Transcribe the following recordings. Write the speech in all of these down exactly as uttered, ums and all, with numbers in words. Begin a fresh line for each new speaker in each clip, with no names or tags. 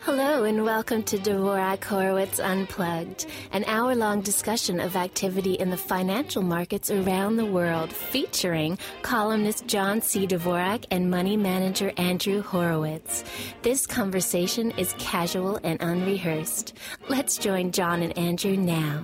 Hello and welcome to Dvorak Horowitz Unplugged, an hour-long discussion of activity in the financial markets around the world, featuring columnist John C. Dvorak and money manager Andrew Horowitz. This conversation is casual and unrehearsed. Let's join John and Andrew now.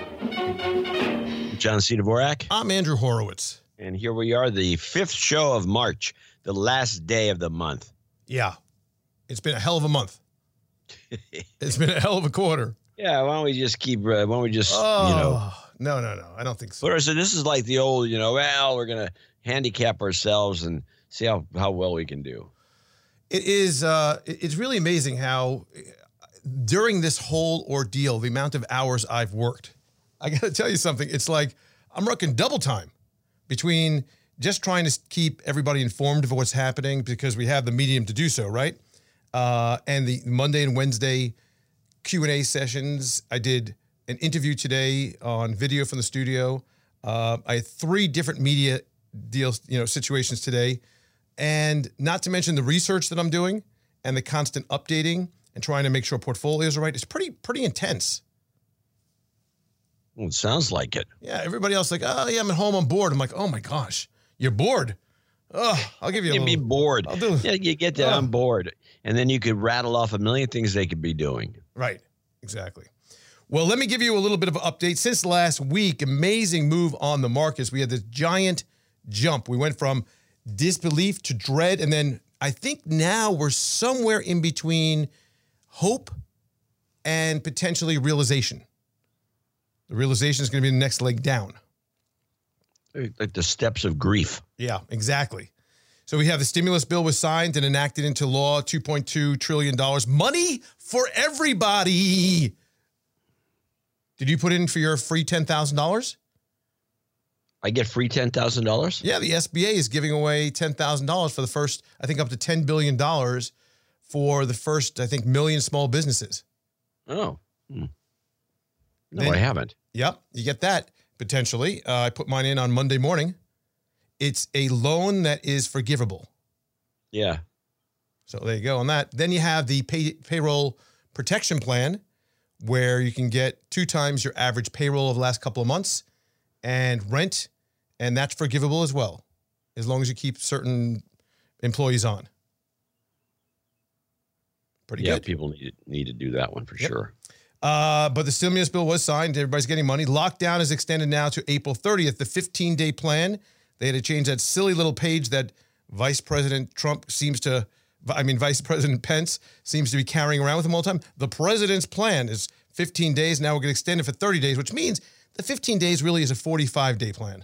John C. Dvorak.
I'm Andrew Horowitz.
And here we are, the fifth show of March, the last day of the month.
Yeah. It's been a hell of a month. It's been a hell of a quarter.
Yeah, why don't we just keep, uh, why don't we just,
oh,
you know.
No, no, no, I don't think so.
But so this is like the old, you know, well, we're going to handicap ourselves and see how, how well we can do.
It is, uh, it's really amazing how during this whole ordeal, the amount of hours I've worked, I got to tell you something. It's like I'm working double time between just trying to keep everybody informed of what's happening because we have the medium to do so, right? Uh, and the Monday and Wednesday Q and A sessions. I did an interview today on video from the studio. Uh, I had three different media deals, you know, situations today. And not to mention the research that I'm doing and the constant updating and trying to make sure portfolios are right. It's pretty, pretty intense.
Well, it sounds like it.
Yeah, everybody else like, oh, yeah, I'm at home, I'm bored. I'm like, oh, my gosh, you're bored? Oh, I'll give you a
You'd
little.
be bored.
I'll do.
Yeah, you get that,
Oh.
I'm bored. And then you could rattle off a million things they could be doing.
Right, exactly. Well, let me give you a little bit of an update. Since last week, amazing move on the markets. We had this giant jump. We went from disbelief to dread, and then I think now we're somewhere in between hope and potentially realization. The realization is going to be the next leg down.
Like the steps of grief.
Yeah, exactly. So we have the stimulus bill was signed and enacted into law, two point two trillion dollars. Money for everybody. Did you put in for your free ten thousand dollars?
I get free ten thousand dollars?
Yeah, the S B A is giving away ten thousand dollars for the first, I think up to ten billion dollars for the first, I think, million small businesses.
Oh. Hmm. No,
Then-
I haven't.
Yep, you get that potentially. Uh, I put mine in on Monday morning. It's a loan that is forgivable.
Yeah.
So there you go on that. Then you have the pay, payroll protection plan where you can get two times your average payroll of the last couple of months and rent, and that's forgivable as well, as long as you keep certain employees on. Pretty
yeah,
good.
people need, need to do that one for
Yep.
sure.
Uh, but the stimulus bill was signed. Everybody's getting money. Lockdown is extended now to April thirtieth, the fifteen-day plan. They had to change that silly little page that Vice President Trump seems to, I mean, Vice President Pence seems to be carrying around with him all the time. The president's plan is fifteen days. Now we're going to extend it for thirty days, which means the fifteen days really is a forty-five day plan.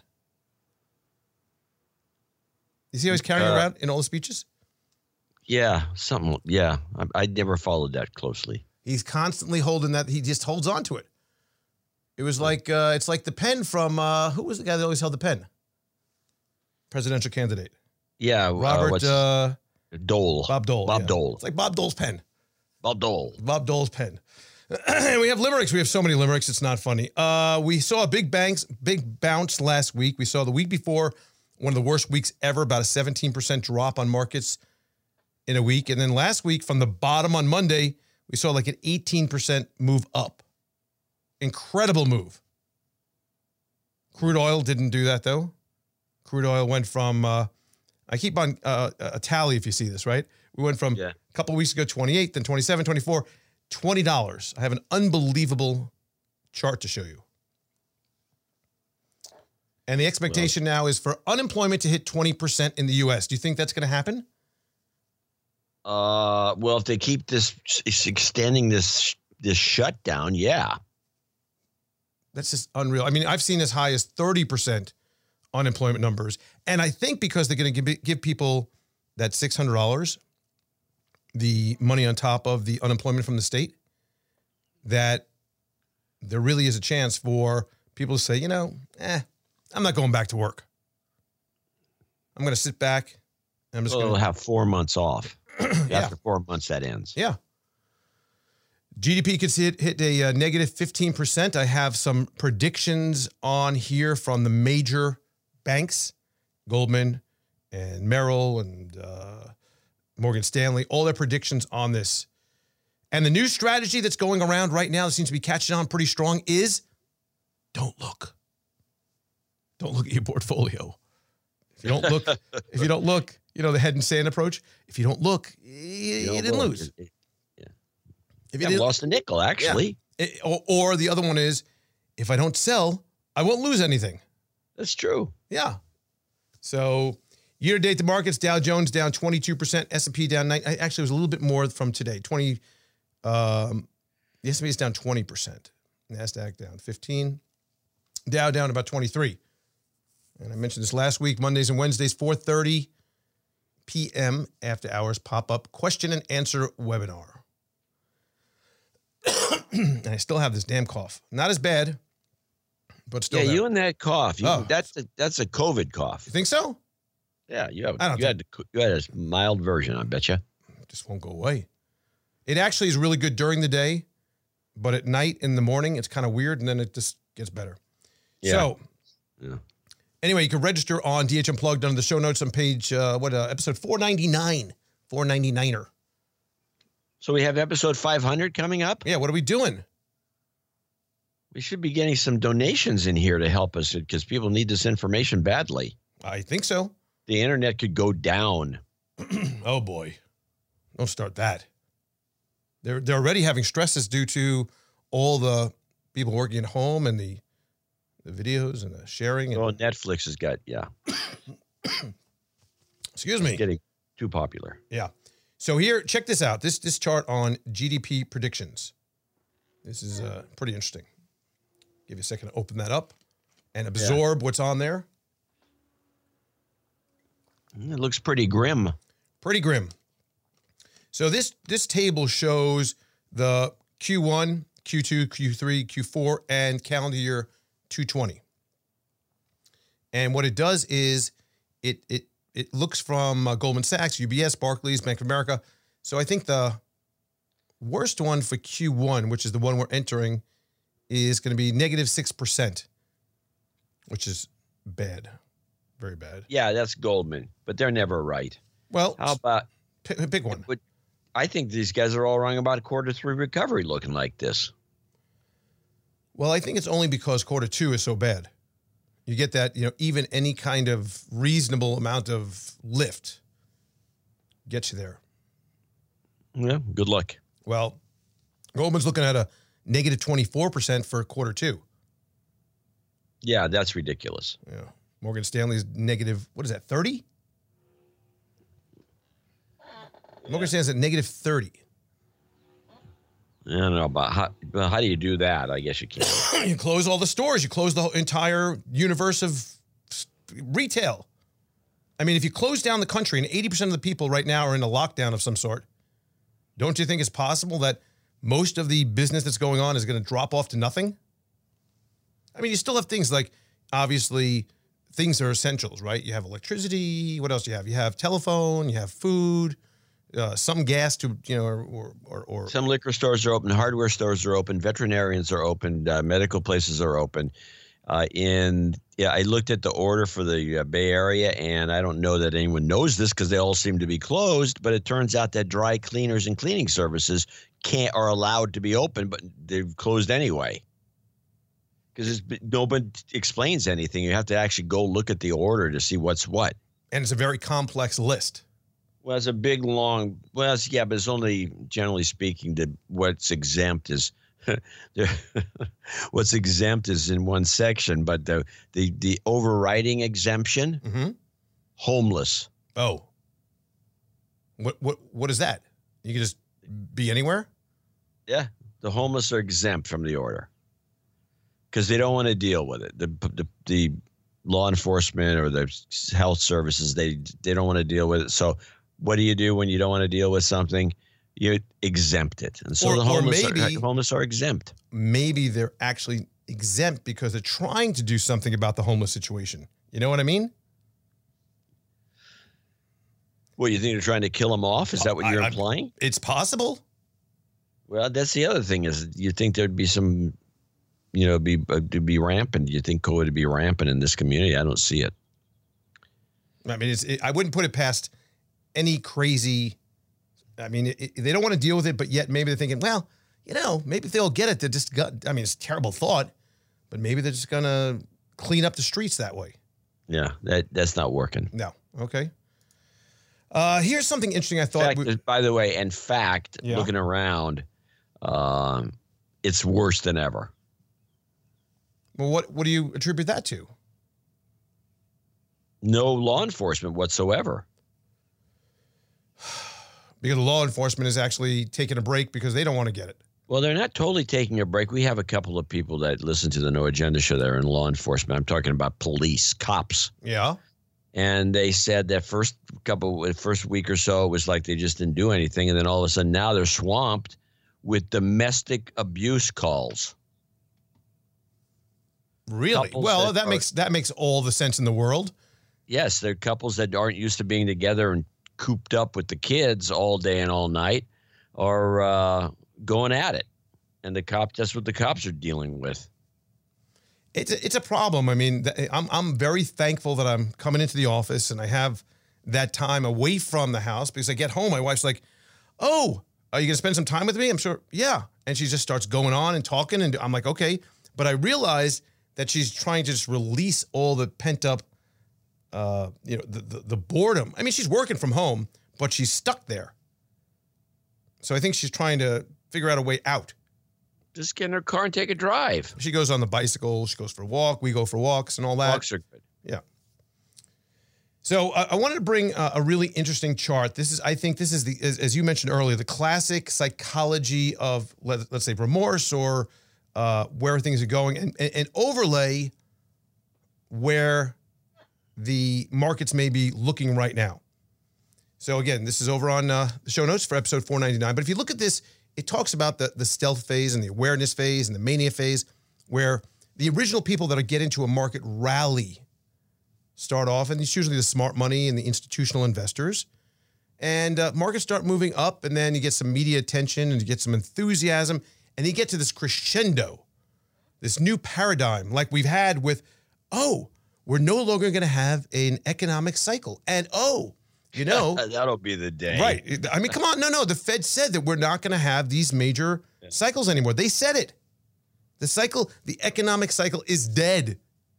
You see how he's carrying
Uh,
around in all the speeches?
Yeah, something. Yeah, I, I never followed that closely.
He's constantly holding that. He just holds on to it. It was like, uh, it's like the pen from, uh, who was the guy that always held the pen? Presidential candidate.
Yeah,
Robert,
uh, what's,
uh,
Dole.
Bob Dole.
Bob
yeah.
Dole.
It's like Bob Dole's pen.
Bob Dole.
Bob Dole's pen. And we have limericks. We have so many limericks. It's not funny. Uh, we saw a big banks, big bounce last week. We saw the week before one of the worst weeks ever, about a seventeen percent drop on markets in a week. And then last week from the bottom on Monday, we saw like an eighteen percent move up. Incredible move. Crude oil didn't do that though. Crude oil went from, uh, I keep on uh, a tally if you see this, right? We went from
Yeah.
a couple of weeks ago, twenty-eight, then twenty-seven, twenty-four, twenty dollars. I have an unbelievable chart to show you. And the expectation now is for unemployment to hit twenty percent in the U S. Do you think that's going to happen?
Uh, well, if they keep this it's extending this this shutdown, yeah.
That's just unreal. I mean, I've seen as high as thirty percent unemployment numbers. And I think because they're going to give, give people that six hundred dollars, the money on top of the unemployment from the state, that there really is a chance for people to say, you know, eh, I'm not going back to work. I'm going to sit back. And I'm just
Well,
going
they'll
to
have four months off.
Yeah.
After four months, that ends.
Yeah. G D P could hit, hit a uh, negative fifteen percent. I have some predictions on here from the major banks, Goldman and Merrill and uh, Morgan Stanley, all their predictions on this. And the new strategy that's going around right now that seems to be catching on pretty strong is don't look. Don't look at your portfolio. If you don't look, if you don't look, you know, the head and sand approach. If you don't look, you, you, don't you didn't look. lose.
Yeah.
If
you yeah, lost a nickel, actually.
Yeah. It, or, or the other one is, if I don't sell, I won't lose anything.
That's true.
Yeah. So year to date, the markets, Dow Jones down twenty-two percent, S and P down nine. Actually, it was a little bit more from today. twenty. Um, the S and P is down twenty percent. NASDAQ down fifteen. Dow down about twenty-three. And I mentioned this last week, Mondays and Wednesdays, four thirty p.m. after hours pop-up question and answer webinar. And I still have this damn cough. Not as bad, but still.
Yeah,
there.
you and that cough. You,
Oh.
That's a, that's a COVID cough.
You think so?
Yeah, you have.
I don't
you
think-
had you had a mild version, I bet you.
It just won't go away. It actually is really good during the day, but at night in the morning, it's kind of weird, and then it just gets better.
Yeah.
So,
Yeah.
anyway, you can register on D H Unplugged under the show notes on page, uh, what, uh, episode four ninety-nine, four ninety-niner.
So we have episode five hundred coming up.
Yeah, what are we doing?
We should be getting some donations in here to help us because people need this information badly.
I think so.
The internet could go down.
Oh, boy. Don't start that. They're, they're already having stresses due to all the people working at home and the, the videos and the sharing. And,
Oh, Netflix has got, yeah,
excuse me.
getting too popular.
Yeah. So here, check this out. This this chart on G D P predictions. This is uh, pretty interesting. Give you a second to open that up and absorb what's on there.
It looks pretty grim.
Pretty grim. So this this table shows the Q one, Q two, Q three, Q four, and calendar year two twenty. And what it does is it it it looks from uh, Goldman Sachs, U B S, Barclays, Bank of America. So I think the worst one for Q one, which is the one we're entering, is going to be negative six percent, which is bad. Very bad.
Yeah, that's Goldman, but they're never right.
Well,
How about
pick, pick one.
But I think these guys are all wrong about quarter three recovery looking like this.
Well, I think it's only because quarter two is so bad. You get that, you know, even any kind of reasonable amount of lift gets you there.
Yeah, good luck.
Well, Goldman's looking at a negative twenty-four percent for quarter two.
Yeah, that's ridiculous.
Yeah. Morgan Stanley's negative, what is that, thirty? Morgan Stanley's at negative thirty.
I don't know about how, well, how do you do that? I guess you can't.
You close all the stores. You close the whole entire universe of s- retail. I mean, if you close down the country and eighty percent of the people right now are in a lockdown of some sort, don't you think it's possible that most of the business that's going on is going to drop off to nothing? I mean, you still have things like, obviously, things are essentials, right? You have electricity. What else do you have? You have telephone. You have food. Uh, some gas to, you know, or, or, or
Some liquor stores are open, hardware stores are open, veterinarians are open, uh, medical places are open. Uh, in yeah, I looked at the order for the uh, Bay Area, and I don't know that anyone knows this because they all seem to be closed. But it turns out that dry cleaners and cleaning services can't are allowed to be open, but they've closed anyway. Because nobody explains anything. You have to actually go look at the order to see what's what.
and it's a very complex list.
Well, it's a big, long, well, it's, yeah, but it's only, generally speaking, the what's exempt is, what's exempt is in one section, but the the, the overriding exemption,
Mm-hmm.
homeless.
Oh, what what what is that? You can just be anywhere?
Yeah, the homeless are exempt from the order because they don't want to deal with it. The, the the law enforcement or the health services, they they don't want to deal with it. So what do you do when you don't want to deal with something? You exempt it. And so
Or-
the
or
homeless,
maybe-
are, homeless are exempt.
Maybe they're actually exempt because they're trying to do something about the homeless situation. You know what I mean?
What, you think they're trying to kill them off? Is that what
I-
you're
I-
implying?
It's possible.
Well, that's the other thing is you think there'd be some, you know, be uh, to be rampant. You think COVID would be rampant in this community? I don't see it.
I mean, it's, it, I wouldn't put it past any crazy I mean, it, it, they don't want to deal with it, but yet maybe they're thinking, well, you know, maybe if they'll get it, they just got, I mean, it's a terrible thought, but maybe they're just going to clean up the streets that way.
Yeah, that that's not working.
No. Okay. Uh, here's something interesting I thought.
Fact,
we,
by the way, in fact,
Yeah.
looking around, um, it's worse than ever.
well, what, what do you attribute that to?
No law enforcement whatsoever.
Because law enforcement is actually taking a break because they don't want to get it.
Well, they're not totally taking a break. We have a couple of people that listen to the No Agenda show that are in law enforcement. I'm talking about police, cops.
Yeah.
And they said that first couple, first week or so, it was like they just didn't do anything. And then all of a sudden now they're swamped with domestic abuse calls.
Really?
Couples
Well,
that
that
are-
makes that makes all the sense in the world.
Yes, they're couples that aren't used to being together and cooped up with the kids all day and all night are uh, going at it. And the cops, that's what the cops are dealing with.
It's a, it's a problem. I mean, th- I'm I'm very thankful that I'm coming into the office and I have that time away from the house because I get home, my wife's like, "Oh, are you gonna spend some time with me?" I'm sure, yeah. And she just starts going on and talking, and I'm like, okay. But I realize that she's trying to just release all the pent up, uh, you know, the, the the boredom. I mean, she's working from home, but she's stuck there. So I think she's trying to figure out a way out.
Just get in her car and take a drive.
She goes on the bicycle. She goes for a walk. We go for walks and all that.
Walks are good.
Yeah. So uh, I wanted to bring uh, a really interesting chart. This is, I think, this is the, as, as you mentioned earlier, the classic psychology of let, let's say remorse or uh, where things are going, and, and, and overlay where the markets may be looking right now. So again, this is over on uh, the show notes for episode four ninety-nine. But if you look at this, it talks about the, the stealth phase and the awareness phase and the mania phase, where the original people that get into a market rally start off, and it's usually the smart money and the institutional investors. And uh, markets start moving up, and then you get some media attention and you get some enthusiasm, and you get to this crescendo, this new paradigm like we've had with, oh, we're no longer going to have an economic cycle. And oh, you know,
that'll be the day.
right. I mean, come on. No, no. The Fed said that we're not going to have these major
Yeah.
cycles anymore. They said it. The cycle, the economic cycle is dead.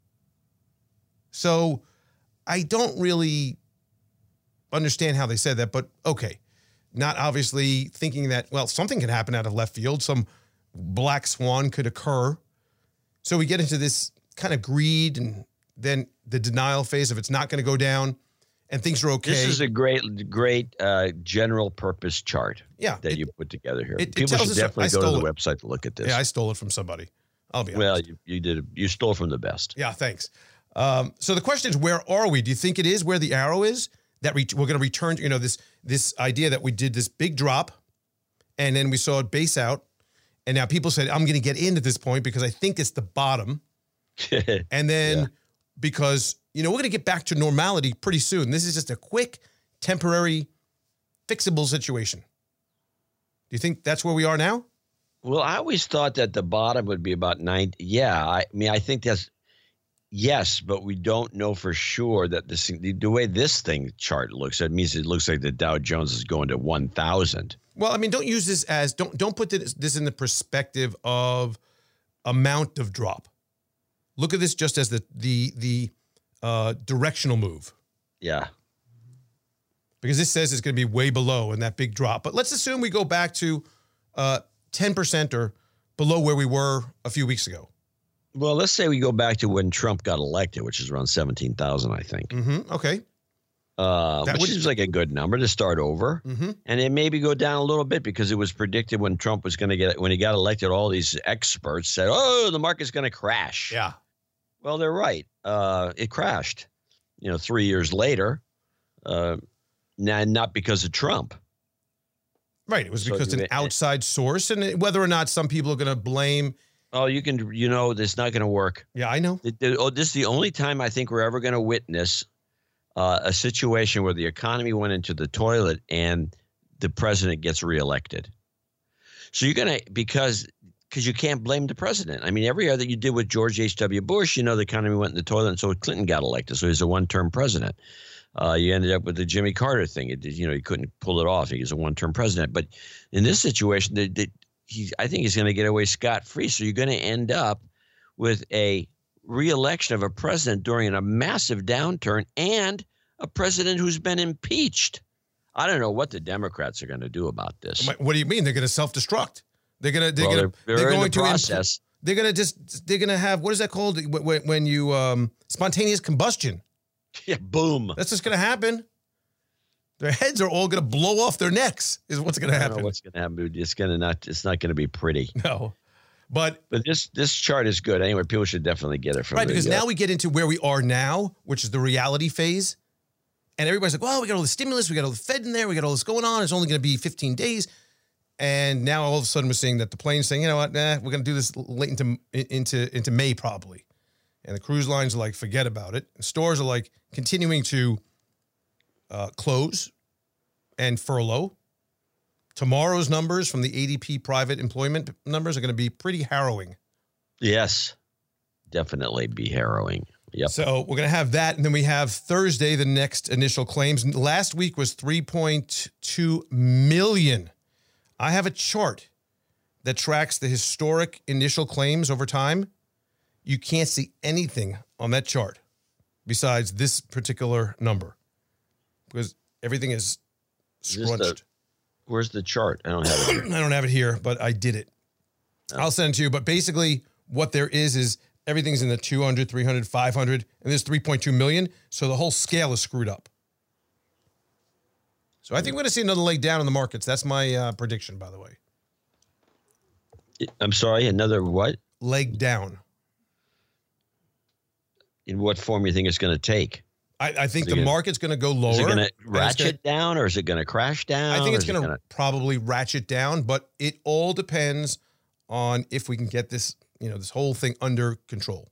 So I don't really understand how they said that, but okay. Not obviously thinking that, well, something can happen out of left field. Some black swan could occur. So we get into this kind of greed and then the denial phase of it's not going to go down and things are okay.
This is a great, great uh, general purpose chart
yeah,
that
it-
you put together here.
it- it
People
tells
should
us-
definitely
I
go to
stole
the
it.
website to look at this.
Yeah, I stole it from somebody. I'll be honest.
well, you, you did. You stole from the best.
Yeah, thanks. Um, so the question is, where are we? Do you think it is where the arrow is? That re- we're going to return, you know, this this idea that we did this big drop, and then we saw it base out, and now people said, I'm going to get in at this point because I think it's the bottom, and then
Yeah.
because, you know, we're going to get back to normality pretty soon. This is just a quick, temporary, fixable situation. Do you think that's where we are now?
Well, I always thought that the bottom would be about ninety. Yeah, I mean, I think that's yes, but we don't know for sure that this the, the way this thing chart looks. It means it looks like the Dow Jones is going to one thousand.
Well, I mean, don't use this as don't don't put this, this in the perspective of amount of drop. Look at this just as the the the uh, directional move,
Yeah,
because this says it's going to be way below in that big drop. But let's assume we go back to uh, ten percent or below where we were a few weeks ago.
well, let's say we go back to when Trump got elected, which is around seventeen thousand, I think.
Mm-hmm. Okay.
Uh,
That
which
would-
seems like a good number to start over.
Mm-hmm.
And it maybe go down a little bit because it was predicted when Trump was going to get when he got elected. All these experts said, "Oh, the market's going to crash."
Yeah.
Well, they're right. Uh, it crashed. You know, three years later, uh, not not because of Trump.
Right. It was
So
because
you
an
may-
outside source, and whether or not some people are going to blame.
Oh, you can. You know, it's not going to work.
Yeah, I know.
It- it- oh, this is the only time I think we're ever going to witness uh, a situation where the economy went into the toilet and the president gets reelected. So you're going to because because you can't blame the president. I mean, every other you did with George H W. Bush, you know, the economy went in the toilet, and so Clinton got elected. So he's a one-term president. Uh, you ended up with the Jimmy Carter thing. It, you know, he couldn't pull it off. He was a one-term president. But in this situation, the, the, he, I think he's going to get away scot-free. So you're going to end up with a re-election of a president during a massive downturn and a president who's been impeached. I don't know what the Democrats are going to do about this.
What do you mean? They're going to self-destruct. They're going to. They're
well,
going to.
They're,
they're,
they're
going
in the
to
process.
Impl- they're going to just. They're going to have. What is that called? When, when you um, spontaneous combustion.
Yeah, boom.
That's just going to happen. Their heads are all going to blow off their necks. Is what's going to happen.
I don't know what's going to happen? It's going to not. It's not going to be pretty.
No, but
but this this chart is good. Anyway, people should definitely get it from
right
the,
because
uh,
now we get into where we are now, which is the reality phase, and everybody's like, "Well, we got all the stimulus, we got all the Fed in there, we got all this going on. It's only going to be fifteen days." And now all of a sudden we're seeing that the plane's saying, "You know what? Nah, we're going to do this late into into into May probably." And the cruise lines are like, forget about it. Stores are like continuing to uh, close and furlough. Tomorrow's numbers from the A D P private employment numbers are going to be pretty harrowing.
Yes, definitely be harrowing. Yep.
So we're going to have that. And then we have Thursday, the next initial claims. Last week was three point two million. I have a chart that tracks the historic initial claims over time. You can't see anything on that chart besides this particular number because everything is scrunched.
The, where's the chart? I don't have it here.
I don't have it here, but I did it. Oh. I'll send it to you. But basically what there is is everything's in the two hundred, three hundred, five hundred, and there's three point two million. So the whole scale is screwed up. So I think we're going to see another leg down in the markets. That's my uh, prediction, by the way.
I'm sorry, another what?
Leg down.
In what form you think it's going to take?
I, I think the
gonna,
market's going to go lower.
Is it going to ratchet gonna, down or is it going to crash down?
I think it's going
to
to probably ratchet down, but it all depends on if we can get this, you know, this whole thing under control.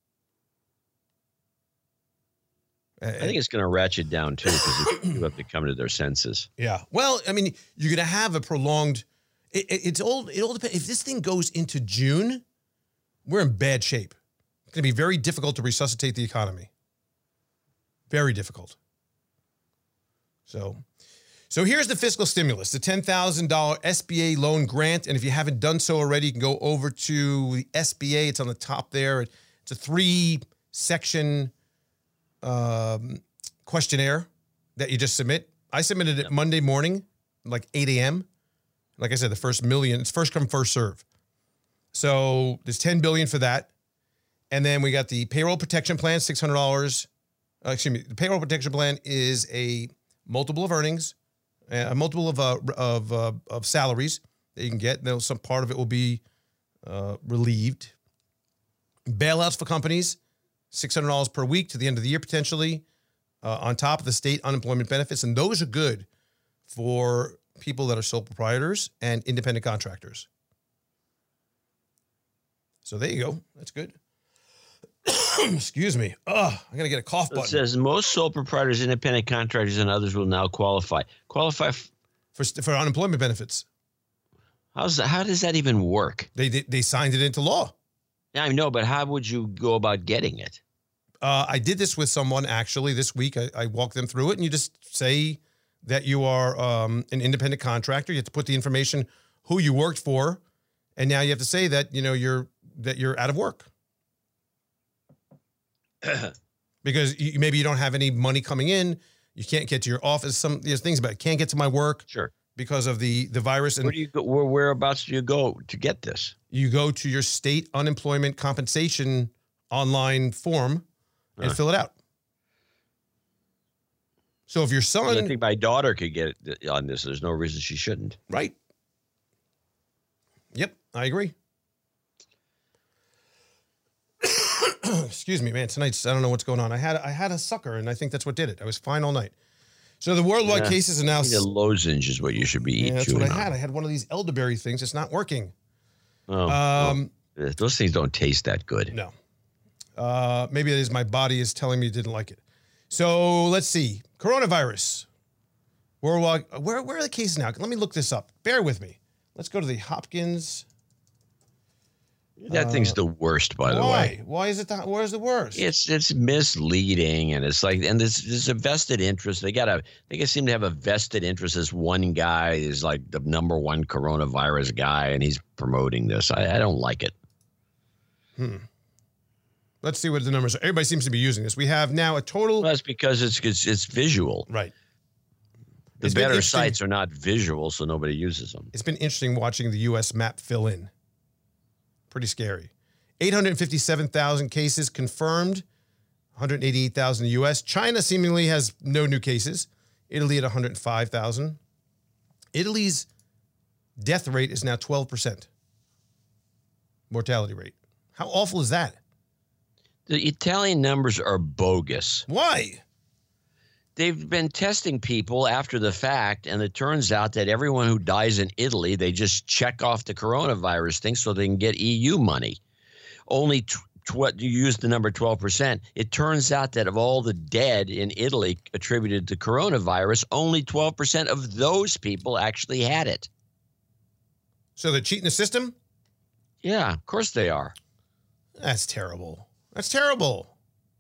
I think it's going to ratchet down too because people have to come to their senses.
Yeah. Well, I mean, you're going to have a prolonged. It, it, it's all. It all depends. If this thing goes into June, we're in bad shape. It's going to be very difficult to resuscitate the economy. Very difficult. So, so here's the fiscal stimulus, the ten thousand dollars S B A loan grant. And if you haven't done so already, you can go over to the S B A. It's on the top there. It's a three-section um, questionnaire that you just submit. I submitted it yep. Monday morning, like eight a.m. Like I said, the first million, it's first come, first serve. So there's ten billion dollars for that. And then we got the payroll protection plan, six hundred dollars. Uh, excuse me. The payroll protection plan is a multiple of earnings, a multiple of uh, of uh, of salaries that you can get. Then some part of it will be uh, relieved. Bailouts for companies, six hundred dollars per week to the end of the year potentially, uh, on top of the state unemployment benefits. And those are good for people that are sole proprietors and independent contractors. So there you go. That's good. Excuse me. Ugh, I got to get a cough button.
It says most sole proprietors, independent contractors, and others will now qualify. Qualify f-
for for unemployment benefits.
How's that, how does that even work?
They, they they signed it into law.
Yeah, I know, but how would you go about getting it?
Uh, I did this with someone actually this week. I, I walked them through it, and you just say that you are um, an independent contractor. You have to put the information, who you worked for, and now you have to say that you know you're that you're out of work. Because you, maybe you don't have any money coming in, you can't get to your office. Some there's things about it. Can't get to my work,
sure,
because of the the virus. And
where do you go? Where whereabouts do you go to get this?
You go to your state unemployment compensation online form and uh. fill it out. So if your son,
I think my daughter could get it on this. There's no reason she shouldn't.
Right. Yep, I agree. Excuse me, man. Tonight's, I don't know what's going on. I had I had a sucker, and I think that's what did it. I was fine all night. So the worldwide
yeah,
cases are now...
A lozenge is what you should be eating.
Yeah, that's what I
on.
had. I had one of these elderberry things. It's not working.
Oh,
um,
well, those things don't taste that good.
No. Uh, maybe it is my body is telling me it didn't like it. So let's see. Coronavirus. Worldwide, where, where are the cases now? Let me look this up. Bear with me. Let's go to the Hopkins...
That
Uh,
thing's the worst, by the
why?
way.
Why is it the why is the worst?
It's it's misleading, and it's like, and there's there's a vested interest. They got a they seem to have a vested interest. This one guy is like the number one coronavirus guy, and he's promoting this. I, I don't like it.
Hmm. Let's see what the numbers are. Everybody seems to be using this. We have now a total.
Well, that's because it's it's, it's visual.
Right.
The
It's been
better
interesting-
sites are not visual, so nobody uses them.
It's been interesting watching the U S map fill in. Pretty scary. eight hundred fifty-seven thousand cases confirmed, one hundred eighty-eight thousand in the U S. China seemingly has no new cases. Italy at one hundred five thousand. Italy's death rate is now twelve percent. Mortality rate. How awful is that?
The Italian numbers are bogus.
Why?
They've been testing people after the fact, and it turns out that everyone who dies in Italy, they just check off the coronavirus thing so they can get E U money. Only tw- tw- you use the number twelve percent. It turns out that of all the dead in Italy attributed to coronavirus, only twelve percent of those people actually had it.
So they're cheating the system?
Yeah, of course they are.
That's terrible. That's terrible.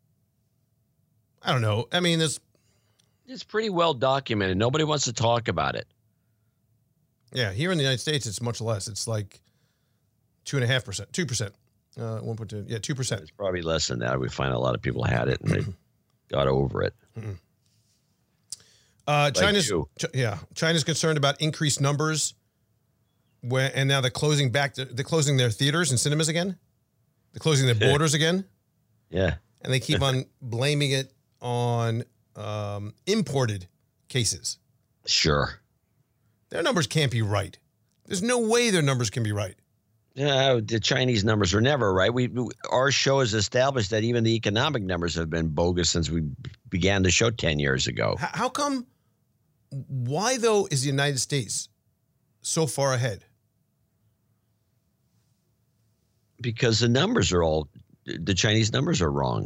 I don't know. I mean, there's
It's pretty well documented. Nobody wants to talk about it.
Yeah, here in the United States, it's much less. It's like two and a half percent, two percent, uh, one point two, yeah, two percent.
It's probably less than that. We find a lot of people had it and they got over it.
Uh, China's,
you.
Ch- yeah, China's concerned about increased numbers, where and now they're closing back. The, they're closing their theaters and cinemas again. They're closing their borders again,
Yeah.
and they keep on blaming it on um, imported cases.
Sure.
Their numbers can't be right. There's no way their numbers can be right.
Yeah, the Chinese numbers are never right. We our show has established that even the economic numbers have been bogus since we began the show ten years ago.
H- how come? Why though is the United States so far ahead?
Because the numbers are all the Chinese numbers are wrong.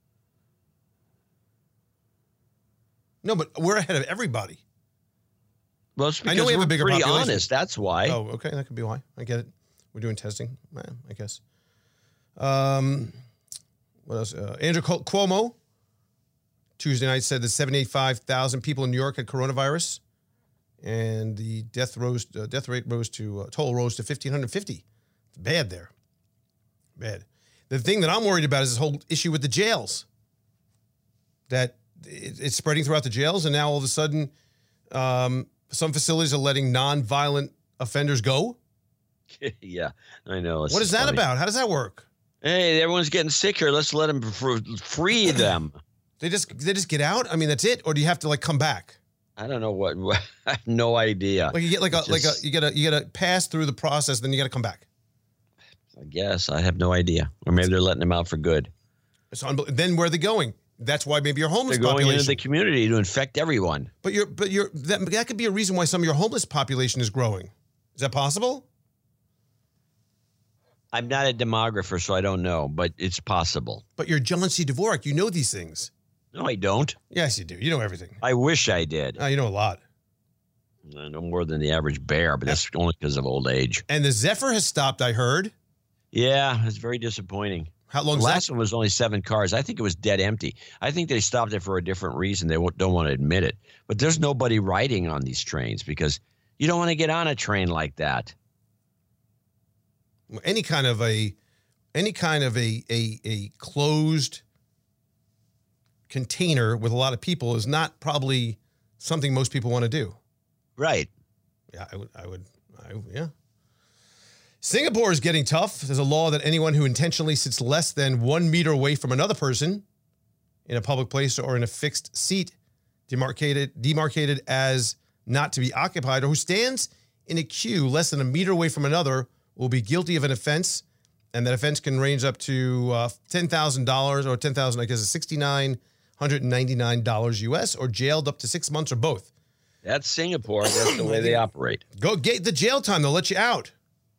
No, but we're ahead of everybody.
Well, it's because
I know we have
we're
a bigger
pretty
population.
honest. That's why.
Oh, okay, that could be why. I get it. We're doing testing, eh, I guess. Um, what else? Uh, Andrew Cu- Cuomo Tuesday night said that seventy-five thousand people in New York had coronavirus, and the death rose. Uh, death rate rose to uh, total rose to fifteen hundred fifty. It's bad there. Bad. The thing that I'm worried about is this whole issue with the jails. That it, it's spreading throughout the jails, and now all of a sudden, um, some facilities are letting non-violent offenders go.
Yeah, I know. It's
What is that
funny.
about? How does that work?
Hey, everyone's getting sick here. Let's let them free them.
They just they just get out? I mean, that's it, or do you have to like come back?
I don't know what. what I have no idea.
Like you get like a
It's
like a
just-
you gotta you gotta pass through the process, then you gotta come back.
I guess I have no idea, or maybe they're letting them out for good.
It's unbel- then where are they going? That's why maybe your homeless
They're going
population.
into the community to infect everyone.
but you're but you're that that could be a reason why some of your homeless population is growing. Is that possible?
I'm not a demographer, so I don't know, but it's possible.
But you're John C. Dvorak. You know these things.
No, I don't.
Yes, you do. You know everything.
I wish I did.
Uh, you know a lot.
I know more than the average bear, but that's only because of old age.
And the Zephyr has stopped. I heard.
Yeah, it's very disappointing.
How
The
long?
last one was only seven cars. I think it was dead empty. I think they stopped it for a different reason. They won't- don't want to admit it. But there's nobody riding on these trains because you don't want to get on a train like that.
Any kind of a any kind of a a a closed container with a lot of people is not probably something most people want to do.
Right.
Yeah, I would I would I yeah. Singapore is getting tough. There's a law that anyone who intentionally sits less than one meter away from another person in a public place or in a fixed seat, demarcated demarcated as not to be occupied, or who stands in a queue less than a meter away from another, will be guilty of an offense, and that offense can range up to uh, ten thousand dollars or ten thousand, I guess, six thousand nine hundred ninety-nine dollars U S, or jailed up to six months or both.
That's Singapore. That's the way they operate.
Go get the jail time; they'll let you out.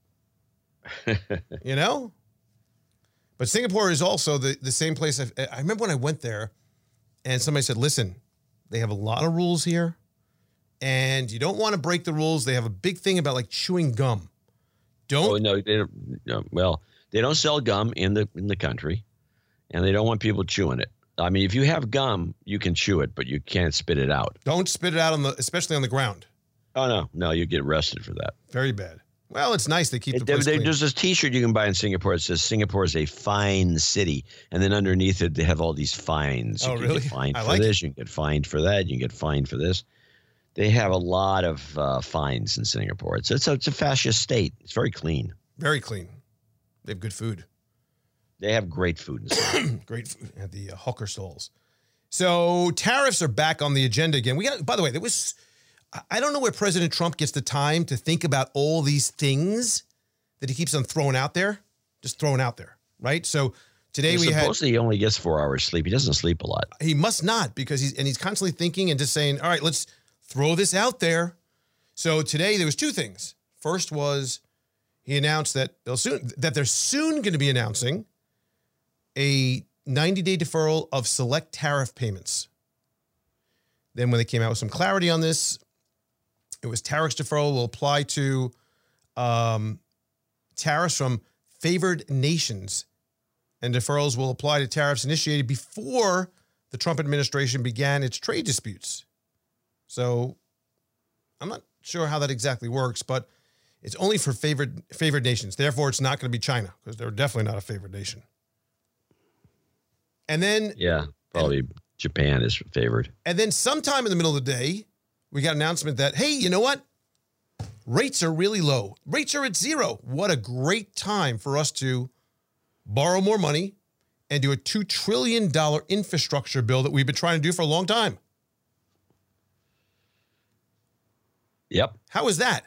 You know. But Singapore is also the the same place. I've, I remember when I went there, and somebody said, "Listen, they have a lot of rules here, and you don't want to break the rules. They have a big thing about like chewing gum. Don't
Oh no, they don't. No, well, They don't sell gum in the in the country, and they don't want people chewing it. I mean, if you have gum, you can chew it, but you can't spit it out.
Don't spit it out on the, especially on the ground.
Oh no, no, you get arrested for that.
Very bad. Well, it's nice they keep the
They,
place
they,
clean.
there's this T-shirt you can buy in Singapore. It says Singapore is a fine city, and then underneath it they have all these fines. You
Oh,
can
really?
get fined
I
for
like
this.
it.
You can get fined for that. You can get fined for this. They have a lot of uh, fines in Singapore. It's it's a, it's a fascist state. It's very clean.
Very clean. They have good food.
They have great food in Singapore.
Great food at the uh, hawker stalls. So tariffs are back on the agenda again. We got. By the way, there was. I don't know where President Trump gets the time to think about all these things that he keeps on throwing out there, just throwing out there, right? So today we had.
Supposedly he only gets four hours sleep. He doesn't sleep a lot.
He must not, because he's and he's constantly thinking and just saying, all right, let's throw this out there. So today there was two things. First was he announced that they'll soon that they're soon going to be announcing a ninety-day deferral of select tariff payments. Then when they came out with some clarity on this, it was tariffs deferral will apply to um, tariffs from favored nations, and deferrals will apply to tariffs initiated before the Trump administration began its trade disputes. So I'm not sure how that exactly works, but it's only for favored favored nations. Therefore, it's not going to be China, because they're definitely not a favored nation. And then,
Yeah, probably and, Japan is favored.
And then sometime in the middle of the day, we got an announcement that, hey, you know what? Rates are really low. Rates are at zero. What a great time for us to borrow more money and do a two trillion dollars infrastructure bill that we've been trying to do for a long time.
Yep.
How is that?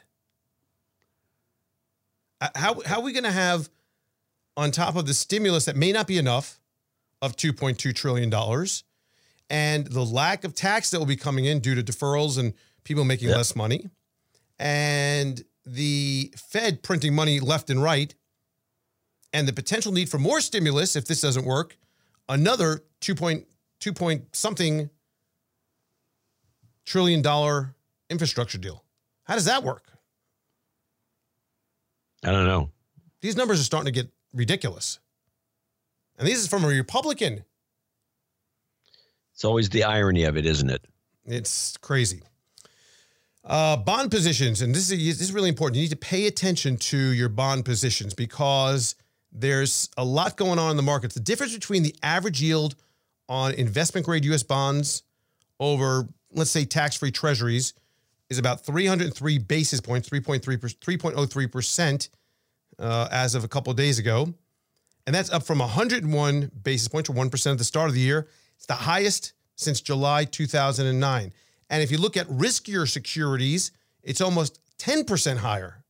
How, how are we going to have, on top of the stimulus that may not be enough, of two point two trillion dollars, and the lack of tax that will be coming in due to deferrals and people making
yep.
less money, and the Fed printing money left and right, and the potential need for more stimulus if this doesn't work, another two point two point something trillion dollar infrastructure deal. How does that work?
I don't know.
These numbers are starting to get ridiculous. And this is from a Republican.
It's always the irony of it, isn't it?
It's crazy. Uh, bond positions, and this is, this is really important. You need to pay attention to your bond positions, because there's a lot going on in the markets. The difference between the average yield on investment-grade U S bonds over, let's say, tax-free treasuries is about three hundred three basis points, three point oh three percent uh, as of a couple of days ago. And that's up from one hundred one basis points, or one percent at the start of the year. It's the highest since July two thousand nine. And if you look at riskier securities, it's almost ten percent higher.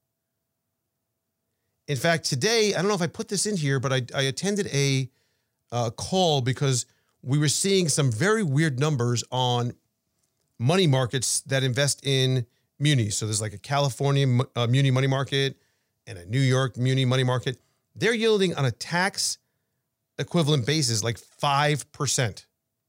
In fact, today, I don't know if I put this in here, but I, I attended a uh, call because we were seeing some very weird numbers on money markets that invest in munis. So there's like a California uh, muni money market and a New York muni money market. They're yielding on a tax equivalent basis like five percent.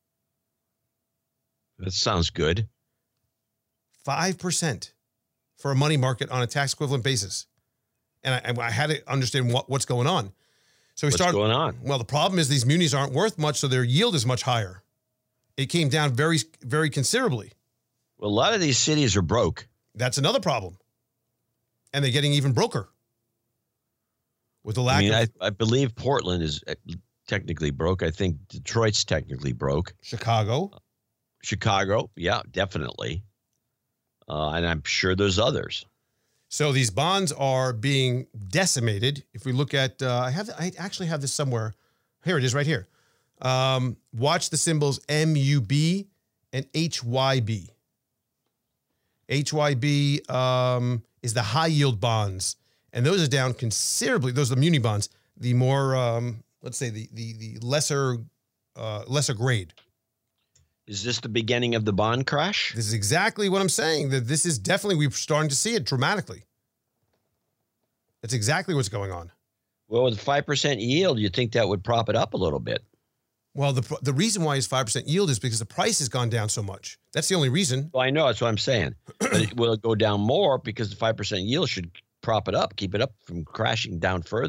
That sounds good.
five percent for a money market on a tax equivalent basis. And I, I had to understand what, what's going on. So we
What's
started,
going on?
Well, the problem is these munis aren't worth much, so their yield is much higher. It came down very, very considerably.
Well, a lot of these cities are broke.
That's another problem. And they're getting even broker. With the lack
I mean,
of
I, I believe Portland is technically broke. I think Detroit's technically broke.
Chicago.
Chicago, yeah, definitely. Uh, and I'm sure there's others.
So these bonds are being decimated. If we look at, uh, I have, I actually have this somewhere. Here it is, right here. Um, watch the symbols M U B and H Y B. H Y B um, is the high yield bonds, and those are down considerably. Those are the muni bonds. The more, um, let's say, the the the lesser uh, lesser grade.
Is this the beginning of the bond crash?
This is exactly what I'm saying. That this is definitely, we're starting to see it dramatically. That's exactly what's going on.
Well, with five percent yield, you'd think that would prop it up a little bit.
Well, the the reason why it's five percent yield is because the price has gone down so much. That's the only reason.
Well, I know. That's what I'm saying. But it will go down more because the five percent yield should prop it up, keep it up from crashing down further.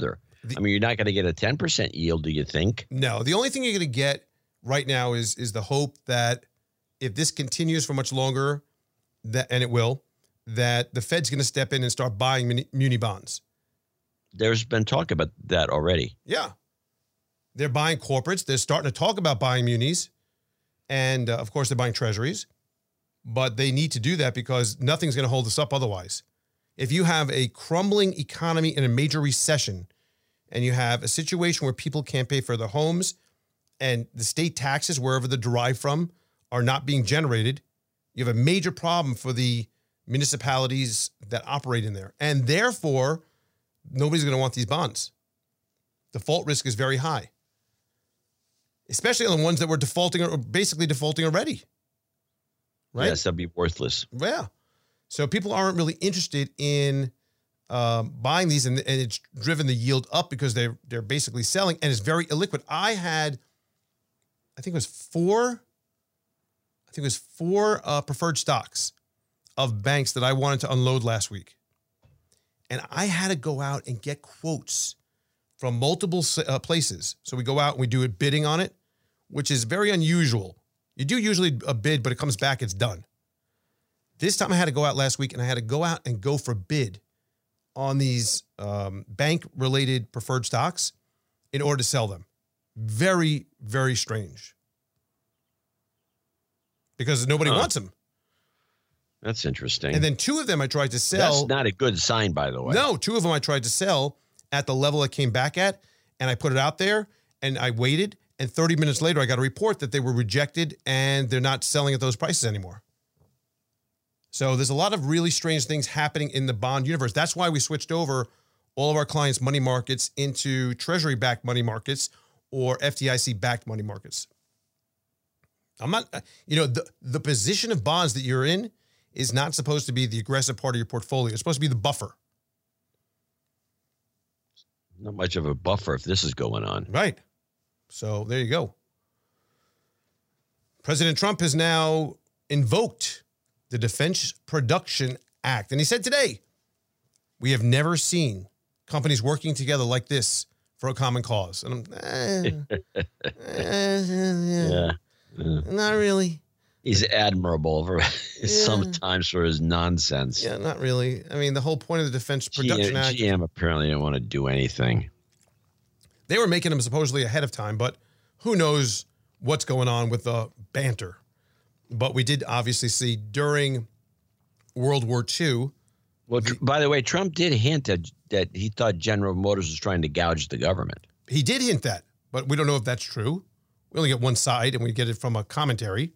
The,
I mean, you're not going to get a ten percent yield, do you think?
No. The only thing you're going to get right now is is the hope that if this continues for much longer, that and it will, that the Fed's going to step in and start buying muni, muni bonds.
There's been talk about that already.
Yeah. They're buying corporates. They're starting to talk about buying munis. And, uh, of course, they're buying treasuries. But they need to do that because nothing's going to hold us up otherwise. If you have a crumbling economy in a major recession and you have a situation where people can't pay for their homes and the state taxes, wherever they're derived from, are not being generated, you have a major problem for the municipalities that operate in there. And therefore, nobody's going to want these bonds. Default risk is very high, especially on the ones that were defaulting or basically defaulting already. Right?
Yes, that'd be worthless.
Yeah. So people aren't really interested in um, buying these, and, and it's driven the yield up because they're, they're basically selling, and it's very illiquid. I had, I think it was four, I think it was four uh, preferred stocks of banks that I wanted to unload last week. And I had to go out and get quotes from multiple uh, places. So we go out and we do a bidding on it, which is very unusual. You do usually a bid, but it comes back, it's done. This time I had to go out last week and I had to go out and go for bid on these um, bank-related preferred stocks in order to sell them. Very, very strange. Because nobody
huh.
wants them.
That's interesting.
And then two of them I tried to sell.
That's not a good sign, by the way.
No, two of them I tried to sell at the level I came back at, and I put it out there, and I waited, and thirty minutes later, I got a report that they were rejected, and they're not selling at those prices anymore. So there's a lot of really strange things happening in the bond universe. That's why we switched over all of our clients' money markets into Treasury-backed money markets or F D I C-backed money markets. I'm not, you know, the, the position of bonds that you're in is not supposed to be the aggressive part of your portfolio. It's supposed to be the buffer.
Not much of a buffer if this is going on.
Right. So there you go. President Trump has now invoked the Defense Production Act. And he said today, we have never seen companies working together like this for a common cause. And I'm, eh, eh,
Yeah. yeah.
not really.
He's admirable for
Yeah.
sometimes for his nonsense.
Yeah, not really. I mean, the whole point of the Defense Production
G M,
Act.
G M apparently didn't want to do anything.
They were making them supposedly ahead of time, but who knows what's going on with the banter. But we did obviously see during World War Two.
Well, tr- by the way, Trump did hint that, that he thought General Motors was trying to gouge the government.
He did hint that, but we don't know if that's true. We only get one side, and we get it from a commentary.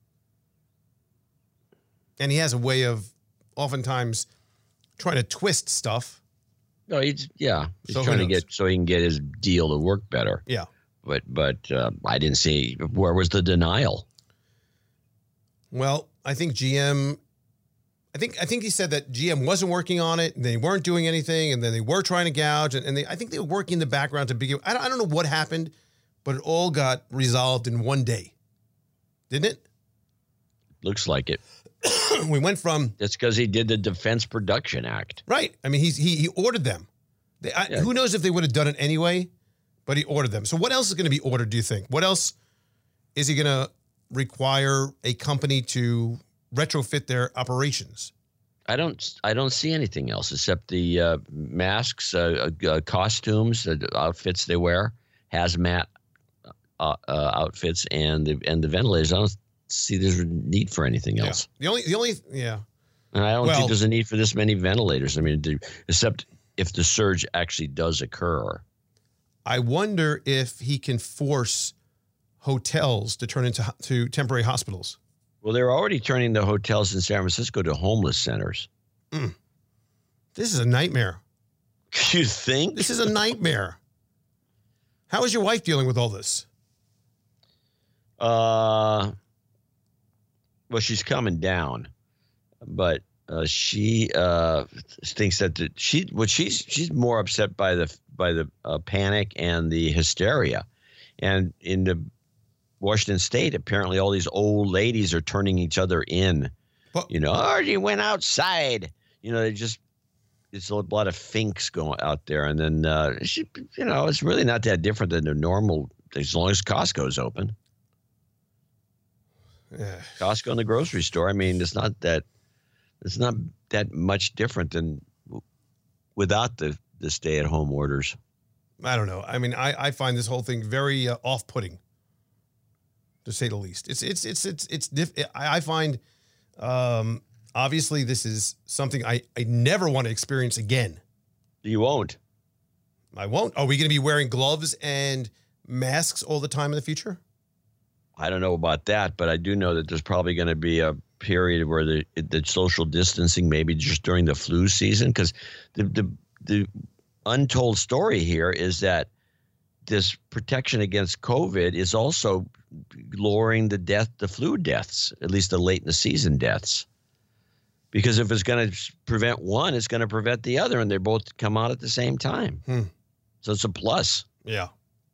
And he has a way of oftentimes trying to twist stuff.
No, he's yeah, he's
So who
trying to
knows?
get so he can get his deal to work better.
Yeah.
But but uh, I didn't see where was the denial.
Well, I think G M, I think I think he said that G M wasn't working on it, and they weren't doing anything, and then they were trying to gouge, and, and they I think they were working in the background to begin. I don't, I don't know what happened, but it all got resolved in one day, didn't it?
Looks like it.
We went from
That's because he did the Defense Production Act.
right. I mean, he's he he ordered them. They, I,
Yeah.
Who knows if they would have done it anyway? But he ordered them. So what else is going to be ordered? Do you think? What else is he going to require a company to retrofit their operations?
I don't I don't see anything else except the uh, masks, uh, uh, costumes, uh, outfits they wear, hazmat uh, uh, outfits, and the and the ventilators. I don't see there's a need for anything else.
Yeah. The only the only yeah.
And I don't
Well-
think there's a need for this many ventilators. I mean, the, except if the surge actually does occur.
I wonder if he can force hotels to turn into to temporary hospitals.
Well, they're already turning the hotels in San Francisco to homeless centers.
This is a nightmare.
You think?
This is a nightmare. How is your wife dealing with all this?
Uh, well, she's coming down, but uh, she uh, thinks that the, she what she's she's more upset by the by the uh, panic and the hysteria, and in the Washington State, apparently all these old ladies are turning each other in.
But-
you know, oh, you went outside. You know, they just it's a lot of finks going out there, and then uh, it should, you know, it's really not that different than the normal. As long as Costco's open,
Yeah.
Costco and the grocery store. I mean, it's not that it's not that much different than without the the stay at home orders.
I don't know. I mean, I, I find this whole thing very uh, off-putting, to say the least. It's it's it's it's it's. Diff- I I find, um, obviously, this is something I I never want to experience again.
You won't.
I won't. Are we going to be wearing gloves and masks all the time in the future?
I don't know about that, but I do know that there's probably going to be a period where the the social distancing, maybe just during the flu season, because the the the untold story here is that this protection against COVID is also lowering the death, the flu deaths, at least the late in the season deaths. Because if it's going to prevent one, it's going to prevent the other, and they both come out at the same time.
Hmm.
So it's a plus.
Yeah.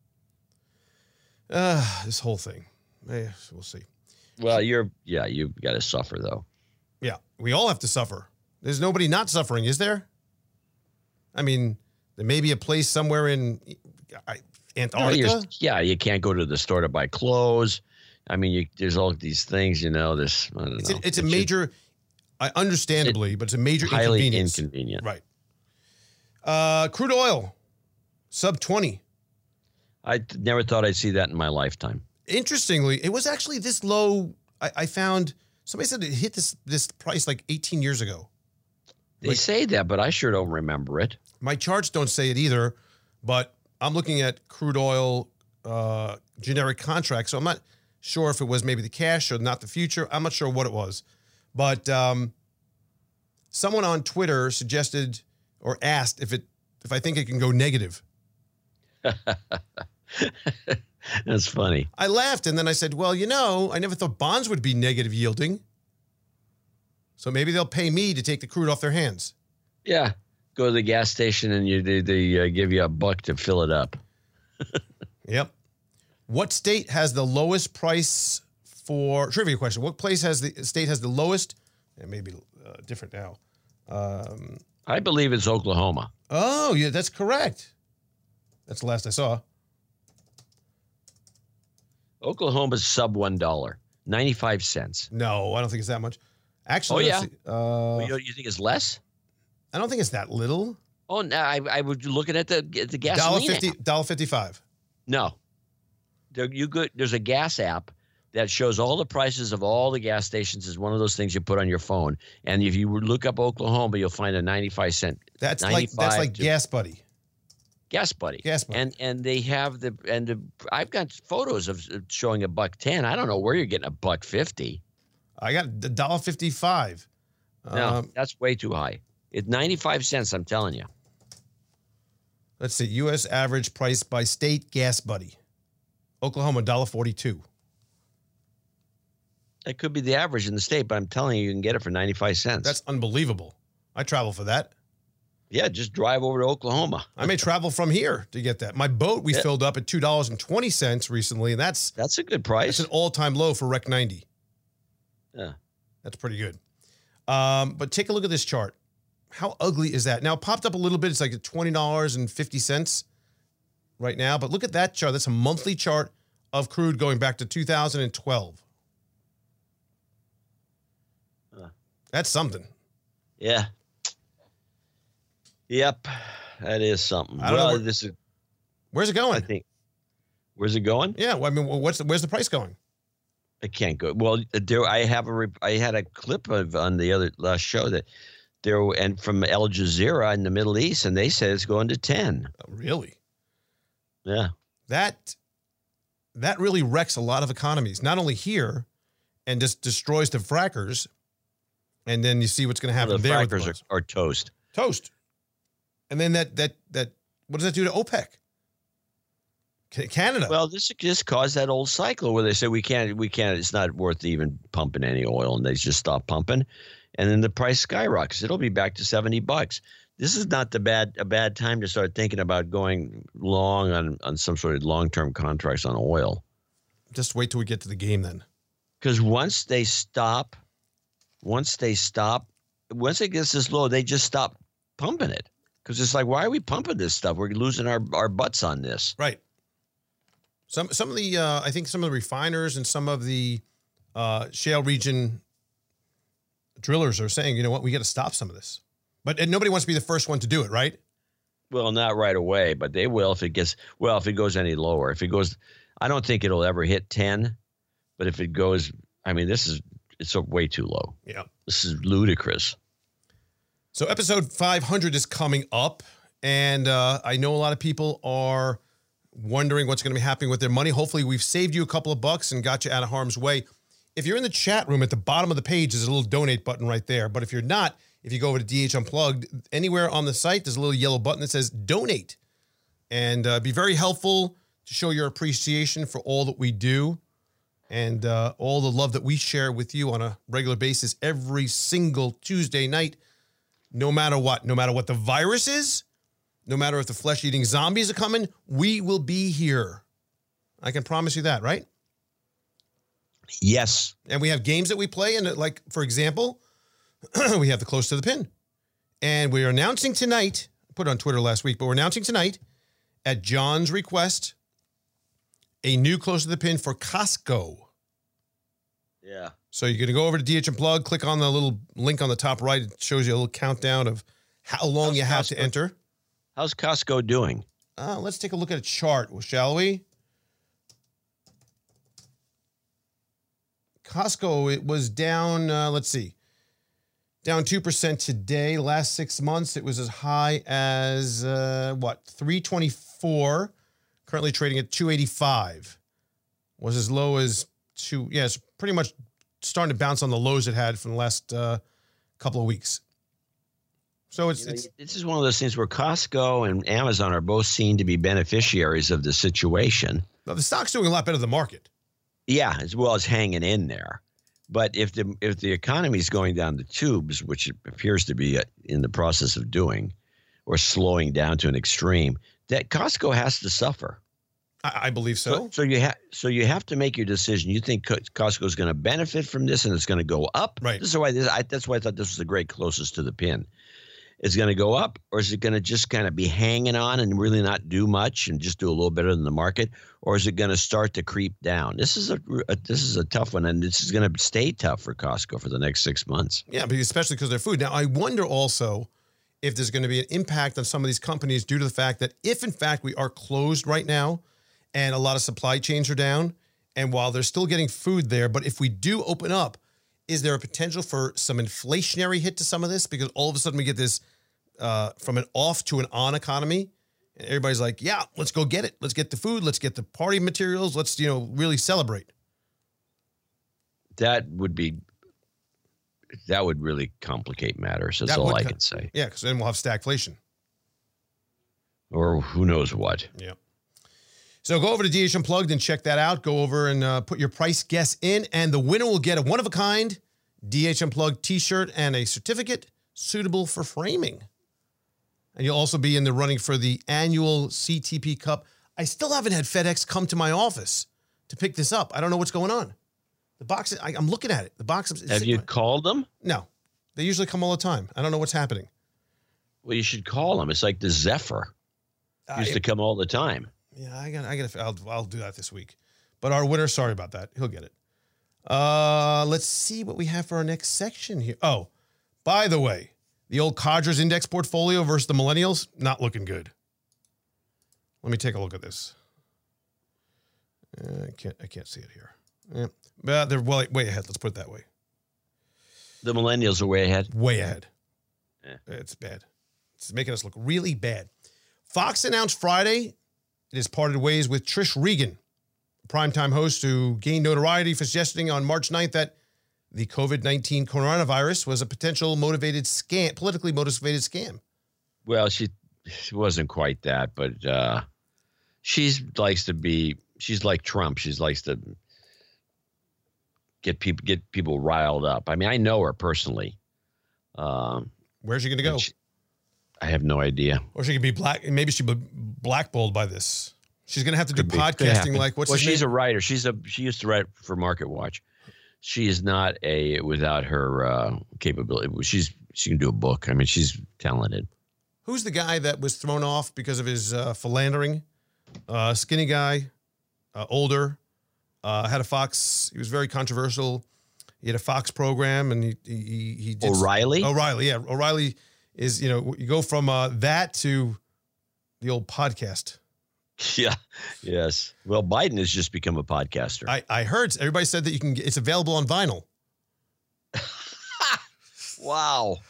Uh, this whole thing. Eh, we'll see.
Well, you're, yeah, you've got to suffer, though.
Yeah. We all have to suffer. There's nobody not suffering, is there? I mean, there may be a place somewhere in I- Antarctica.
No, yeah, you can't go to the store to buy clothes. I mean, you, there's all these things, you know, this, I don't
It's
know.
a, it's a
It should-
major, I understandably, but it's a major
highly
inconvenience.
inconvenient.
Right. Uh, crude oil, sub twenty.
I t- never thought I'd see that in my lifetime.
Interestingly, it was actually this low. I, I found somebody said it hit this this price like eighteen years ago.
They
Like-
say that, but I sure don't remember it.
My charts don't say it either, but I'm looking at crude oil uh, generic contracts, so I'm not sure if it was maybe the cash or not the future. I'm not sure what it was, but um, someone on Twitter suggested or asked if it if I think it can go negative.
That's funny.
I laughed and then I said, well, you know, I never thought bonds would be negative yielding. So maybe they'll pay me to take the crude off their hands.
Yeah. Go to the gas station and you they, they uh, give you a buck to fill it up.
Yep. What state has the lowest price for trivia question? What place has the state has the lowest? It may be uh, different now. Um,
I believe it's Oklahoma.
oh, yeah, that's correct. That's the last I saw.
Oklahoma's sub one dollar, ninety five cents.
No, I don't think it's that much. Actually,
Oh,
let's
yeah?
see. Uh,
you, you think it's less?
I don't think it's that little.
Oh, no, I, I was looking at the the
Dollar
gasoline.
fifty,
app.
dollar fifty-five.
No, there, you good. There's a gas app that shows all the prices of all the gas stations. Is one of those things you put on your phone, and if you look up Oklahoma, you'll find a ninety-five cent.
That's like that's like
to-
Gas Buddy.
Gas Buddy.
Gas Buddy.
And and they have the and the, I've got photos of showing a buck ten. I don't know where you're getting a buck fifty.
I got the dollar fifty-five.
No,
Um,
that's way too high. It's ninety-five cents. I'm telling you.
let's see. U S average price by state, Gas Buddy. Oklahoma, one dollar forty-two.
That could be the average in the state, but I'm telling you, you can get it for ninety-five cents.
That's unbelievable. I travel for that.
yeah. Just drive over to Oklahoma.
I may travel from here to get that. My boat we
Yeah.
filled up at two dollars and twenty cents recently, and that's
That's a good
that's
price.
an all-time low for Rec ninety.
Yeah.
That's pretty good. Um, but take a look at this chart. How ugly is that? Now it popped up a little bit. It's like twenty dollars and fifty cents right now. But look at that chart. That's a monthly chart of crude going back to two thousand twelve.
Huh.
That's something.
Yeah. Yep. That is something.
I don't know
well,
where-
this is.
Where's it
I
going?
think. Where's it going?
Yeah. Well, I mean, what's the, where's the price going?
I can't go. Well, there I have a. re- I had a clip of on the other last show that there and from Al Jazeera in the Middle East, and they said it's going to ten.
Oh, really?
Yeah.
That that really wrecks a lot of economies. Not only here, and just destroys the frackers. And then you see what's going to happen
the
there. with
frackers
those.
are, are toast.
Toast. And then that that that what does that do to OPEC? Ca- Canada.
Well, this just caused that old cycle where they say we can't, we can't. It's not worth even pumping any oil, and they just stop pumping, and then the price skyrockets. It'll be back to seventy bucks. This is not the bad a bad time to start thinking about going long on on some sort of long term contracts on oil,
Just wait till we get to the game then.
because once they stop, once they stop, once it gets this low, they just stop pumping it. Because it's like, why are we pumping this stuff? We're losing our, our butts on this.
Right. Some some of the, uh, I think some of the refiners and some of the uh, shale region drillers are saying, you know what, we got to stop some of this. But and nobody wants to be the first one to do it, right?
Well, not right away, but they will if it gets, well, if it goes any lower. If it goes, I don't think it'll ever hit ten, but if it goes, I mean, this is, it's way too low.
Yeah.
This is ludicrous.
So episode five hundred is coming up, and uh, I know a lot of people are wondering what's going to be happening with their money. Hopefully we've saved you a couple of bucks and got you out of harm's way. If you're in the chat room, at the bottom of the page, there's a little donate button right there. But if you're not, if you go over to D H Unplugged, anywhere on the site, there's a little yellow button that says donate. And uh, be very helpful to show your appreciation for all that we do and uh, all the love that we share with you on a regular basis every single Tuesday night. No matter what, no matter what the virus is, no matter if the flesh-eating zombies are coming, we will be here. I can promise you that, right?
Yes.
And we have games that we play, and like, for example, we have the Close to the Pin. And we're announcing tonight, I put it on Twitter last week, but we're announcing tonight, at John's request, a new Close to the Pin for Costco.
Yeah.
So you're going to go over to D H Unplugged, click on the little link on the top right. It shows you a little countdown of how long
How's
you have
Costco?
to enter.
How's Costco doing?
Uh, let's take a look at a chart, shall we? Costco, it was down, uh, let's see, down two percent today. Last six months, it was as high as, uh, what, three twenty-four. Currently trading at two eighty-five. Was as low as two, yeah, it's pretty much starting to bounce on the lows it had from the last uh, couple of weeks. So it's,
You know,
it's
this is one of those things where Costco and Amazon are both seen to be beneficiaries of the situation.
well, the stock's doing a lot better than the market.
Yeah, as well as hanging in there. But if the if the economy is going down the tubes, which it appears to be in the process of doing, or slowing down to an extreme, that Costco has to suffer.
I, I believe so.
So, so you have so you have to make your decision. You think Costco is going to benefit from this, and it's going to go up.
Right.
This is why this. I, that's why I thought this was the great closest to the pin. Is it going to go up, or is it going to just kind of be hanging on and really not do much and just do a little better than the market, or is it going to start to creep down? This is a, a this is a tough one, and this is going to stay tough for Costco for the next six months.
Yeah, but especially because they're food. Now, I wonder also if there's going to be an impact on some of these companies due to the fact that if, in fact, we are closed right now and a lot of supply chains are down, and while they're still getting food there, but if we do open up, is there a potential for some inflationary hit to some of this? Because all of a sudden we get this uh, from an off to an on economy, and everybody's like, yeah, let's go get it. Let's get the food. Let's get the party materials. Let's, you know, really celebrate.
That would be that would really complicate matters. That's
That
all
would
I
co-
can say.
Yeah, because then we'll have stagflation.
Or who knows what.
Yeah. So go over to D H Unplugged and check that out. Go over and uh, put your price guess in, and the winner will get a one-of-a-kind D H Unplugged t-shirt and a certificate suitable for framing. And you'll also be in the running for the annual C T P Cup. I still haven't had FedEx come to my office to pick this up. I don't know what's going on. The box, I, I'm looking at it. The box is...
Have you called them?
No. They usually come all the time. I don't know what's happening.
Well, you should call them. It's like the Zephyr. Used
I-
to come all the time.
Yeah, I got. I got. I'll. I'll do that this week. But our winner, sorry about that. He'll get it. Uh, let's see what we have for our next section here. Oh, by the way, the old Codgers Index portfolio versus the Millennials, not looking good. Let me take a look at this. Uh, I can't. I can't see it here. Yeah, but they're way, way ahead. Let's put it that way.
The millennials are way ahead.
Way ahead.
Yeah.
It's bad. It's making us look really bad. Fox announced Friday it has parted ways with Trish Regan, a primetime host who gained notoriety for suggesting on March ninth that the COVID nineteen coronavirus was a potential motivated scam, politically motivated scam.
Well, she, she wasn't quite that, but uh, she likes to be. She's like Trump. She likes to get people get people riled up. I mean, I know her personally. Um,
Where's she going to go?
she- I have no idea.
Or she could be black. Maybe she'd be blackballed by this. She's going to have to
Could
do
be. Could
podcasting
happen.
like what's
well,
his
she's
name?
a writer. She's a she used to write for Market Watch. She is not a without her uh, capability. She's she can do a book. I mean, she's talented.
who's the guy that was thrown off because of his uh, philandering? Uh, skinny guy, uh, older, uh, had a Fox. He was very controversial. He had a Fox program, and he he he did
O'Reilly.
O'Reilly, yeah, O'Reilly is you know you go from uh, that to the old podcast.
Yeah. Yes. Well, Biden has just become a podcaster.
I I heard everybody said that you can. Get, it's available on vinyl.
Wow.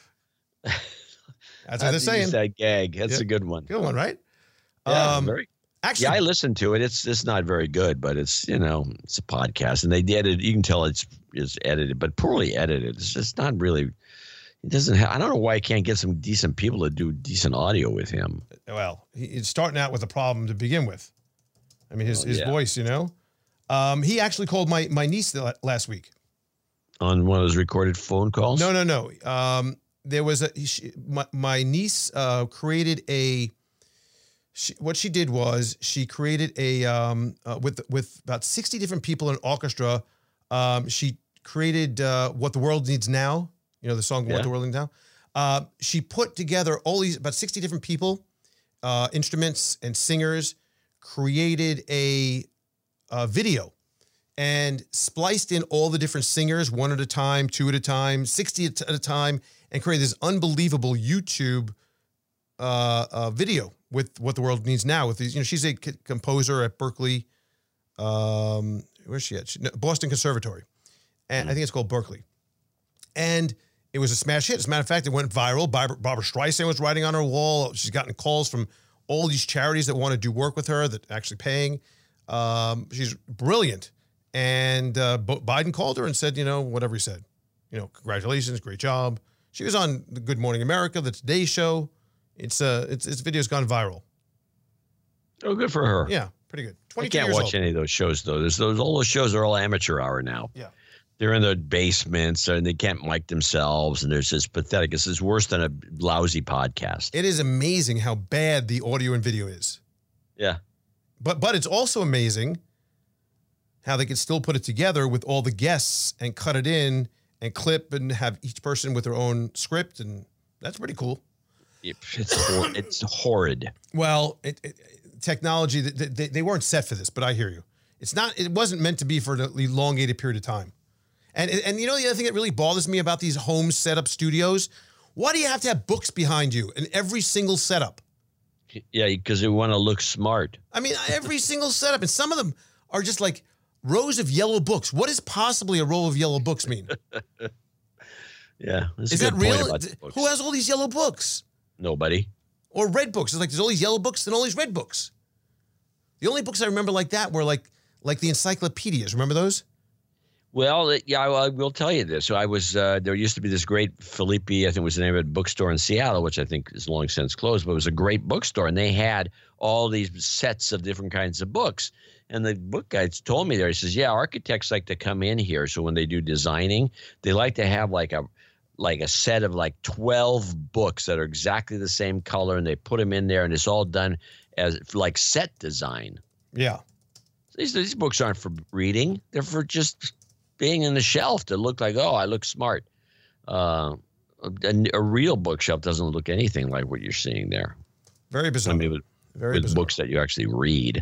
That's what they're saying.
That gag. That's
Yeah.
a good one.
Good one, right?
Yeah,
um,
very.
Actually,
Yeah, I listened to it. It's it's not very good, but it's you know it's a podcast, and they did it. You can tell it's is edited, but poorly edited. It's just not really. It doesn't. Have, I don't know why I can't get some decent people to do decent audio with him.
well, he, he's starting out with a problem to begin with. I mean, his
Oh,
his
yeah.
voice, you know. Um, he actually called my my niece the- last week.
On one of those recorded phone calls.
No, no, no. Um, there was a she, my, my niece uh, created a. She, what she did was she created a um, uh, with with about sixty different people in an orchestra. Um, she created uh, "What the World Needs Now." You know the song
Yeah.
"What the World Needs Now." Uh, she put together all these about sixty different people, uh, instruments and singers, created a, a video, and spliced in all the different singers one at a time, two at a time, sixty at a time, and created this unbelievable YouTube uh, uh, video with What the World Needs Now. With these, you know, she's a c- composer at Berkeley. Um, where's she at? She, no, Boston Conservatory, and I think it's called Berkeley. And it was a smash hit. As a matter of fact, it went viral. Barbara, Barbara Streisand was writing on her wall. She's gotten calls from all these charities that want to do work with her that actually paying. Um, she's brilliant. And uh, Bo- Biden called her and said, you know, whatever he said. You know, congratulations, great job. She was on the Good Morning America, the Today Show. It's uh, it's its video's gone viral.
Oh, good for her.
Yeah, pretty good.
I
twenty-two
can't
years
watch
old.
any of those shows though. There's those all those shows are all amateur hour now.
Yeah.
They're in their basements and they can't mic themselves, and there's this pathetic. This is worse than a lousy podcast.
It is amazing how bad the audio and video is.
Yeah.
But but it's also amazing how they can still put it together with all the guests and cut it in and clip and have each person with their own script, and that's pretty cool.
It's hor- it's horrid.
Well, it, it, technology, they, they weren't set for this, but I hear you. It's not. It wasn't meant to be for an elongated period of time. And and you know the other thing that really bothers me about these home setup studios, why do you have to have books behind you in every single setup?
Yeah, because they want to look smart.
I mean, every single setup, and some of them are just like rows of yellow books. What does possibly a row of yellow books mean?
Yeah, that's
Is
a
that
good point
real?
about the books.
Who has all these yellow books?
Nobody.
Or red books? It's like there's all these yellow books and all these red books. The only books I remember like that were like like the encyclopedias. Remember those?
Well, it- yeah, I, I will tell you this. So I was uh, there used to be this great Felipe, I think was the name of it, bookstore in Seattle, which I think is long since closed, but it was a great bookstore, and they had all these sets of different kinds of books. And the book guy told me there, he says, yeah, architects like to come in here. So when they do designing, they like to have like a like a set of like twelve books that are exactly the same color, and they put them in there, and it's all done as like set design.
Yeah.
These these books aren't for reading; they're for just being in the shelf to look like, oh, I look smart. Uh, a, a real bookshelf doesn't look anything like what you're seeing there.
Very bizarre.
I mean, with,
Very
with
bizarre.
books that you actually read.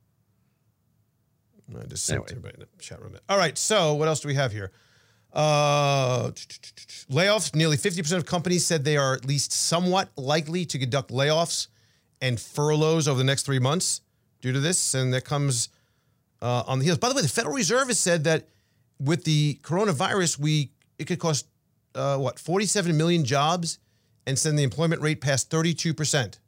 I just sent
Anyway.
everybody in the chat room. All right. So what else do we have here? Uh, layoffs. Nearly fifty percent of companies said they are at least somewhat likely to conduct layoffs and furloughs over the next three months due to this. And that comes uh, on the heels. By the way, the Federal Reserve has said that with the coronavirus, we it could cost, uh, what, forty-seven million jobs and send the employment rate past thirty-two percent.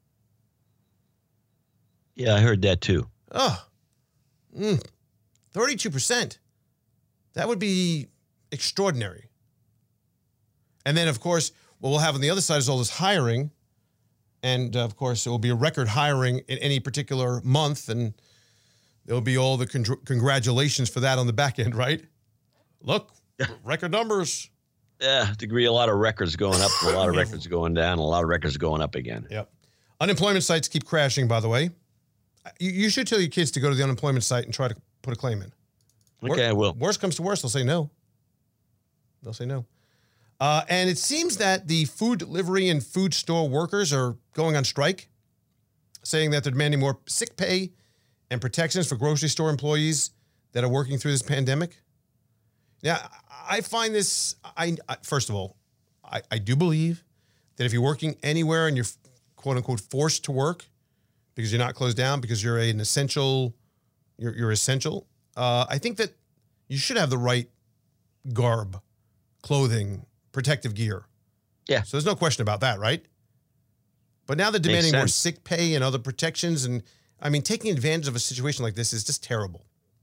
Yeah, I heard that too.
Oh, mm, thirty-two percent. That would be extraordinary. And then, of course, what we'll have on the other side is all this hiring. And, uh, of course, it will be a record hiring in any particular month. And there'll be all the con- congratulations for that on the back end, right? Look, record numbers.
Yeah, degree a lot of records going up, a lot of records going down, a lot of records going up again.
Yep. Unemployment sites keep crashing, by the way. You, you should tell your kids to go to the unemployment site and try to put a claim in.
Okay, I will.
Worst comes to worst, they'll say no. They'll say no. Uh, and it seems that the food delivery and food store workers are going on strike, saying that they're demanding more sick pay and protections for grocery store employees that are working through this pandemic. Now, I find this, I, I first of all, I, I do believe that if you're working anywhere and you're quote unquote forced to work because you're not closed down, because you're an essential, you're, you're essential, uh, I think that you should have the right garb, clothing, protective gear.
Yeah.
So there's no question about that, right? But now they're demanding more sick pay and other protections. And I mean, taking advantage of a situation like this is just terrible.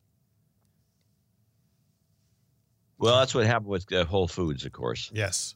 Well, that's what happened with uh, Whole Foods, of course.
Yes.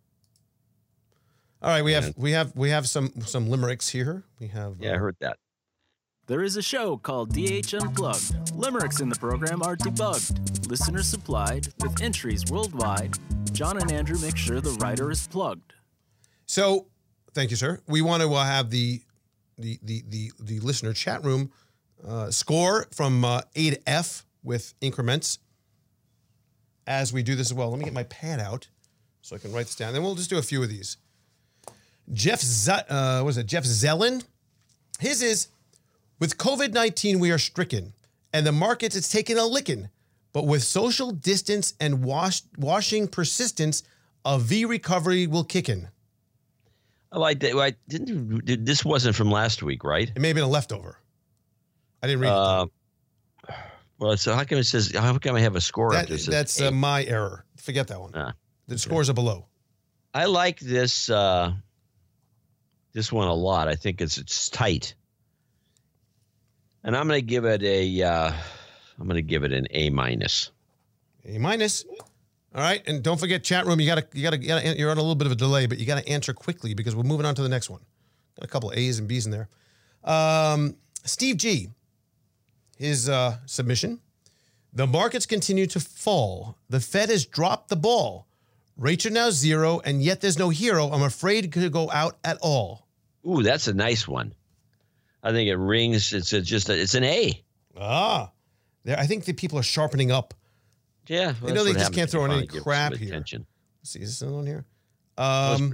All right, we have we have we have some some limericks here. We have
Yeah, uh, I heard that.
There is a show called D H Unplugged. Limericks in the program are debugged. Listeners supplied with entries worldwide. John and Andrew make sure the writer is plugged.
So, thank you, sir. We want to uh, have the the the the the listener chat room uh, score from uh, A to F with increments as we do this as well. Let me get my pad out so I can write this down. Then we'll just do a few of these. Jeff, Z- uh, what is it? Jeff Zellen. His is, with COVID nineteen, we are stricken, and the markets, it's taken a licking. But with social distance and wash, washing persistence, a V recovery will kick in.
I like that. I didn't. Did, this wasn't from last week, right?
It may have been a leftover. I didn't read
uh,
it.
Well, so how come it says, how come I have a score
That,
up there?
that's uh, my error. Forget that one.
Ah,
the
okay.
scores are below.
I like this uh, this one a lot. I think it's it's tight, and I'm going to give it a. Uh, I'm going to give it an A minus.
A minus. All right, and don't forget chat room. You got to you got to you're on a little bit of a delay, but you got to answer quickly because we're moving on to the next one. Got a couple of A's and B's in there. Um, Steve G. His uh, submission. The markets continue to fall. The Fed has dropped the ball. Rates are now zero, and yet there's no hero. I'm afraid to go out at all.
Ooh, that's a nice one. I think it rings. It's a, just a, it's an A.
Ah, there. I think the people are sharpening up.
Yeah,
well, they know they just can't throw in any crap here. Attention. Let's see, is this on here? Um,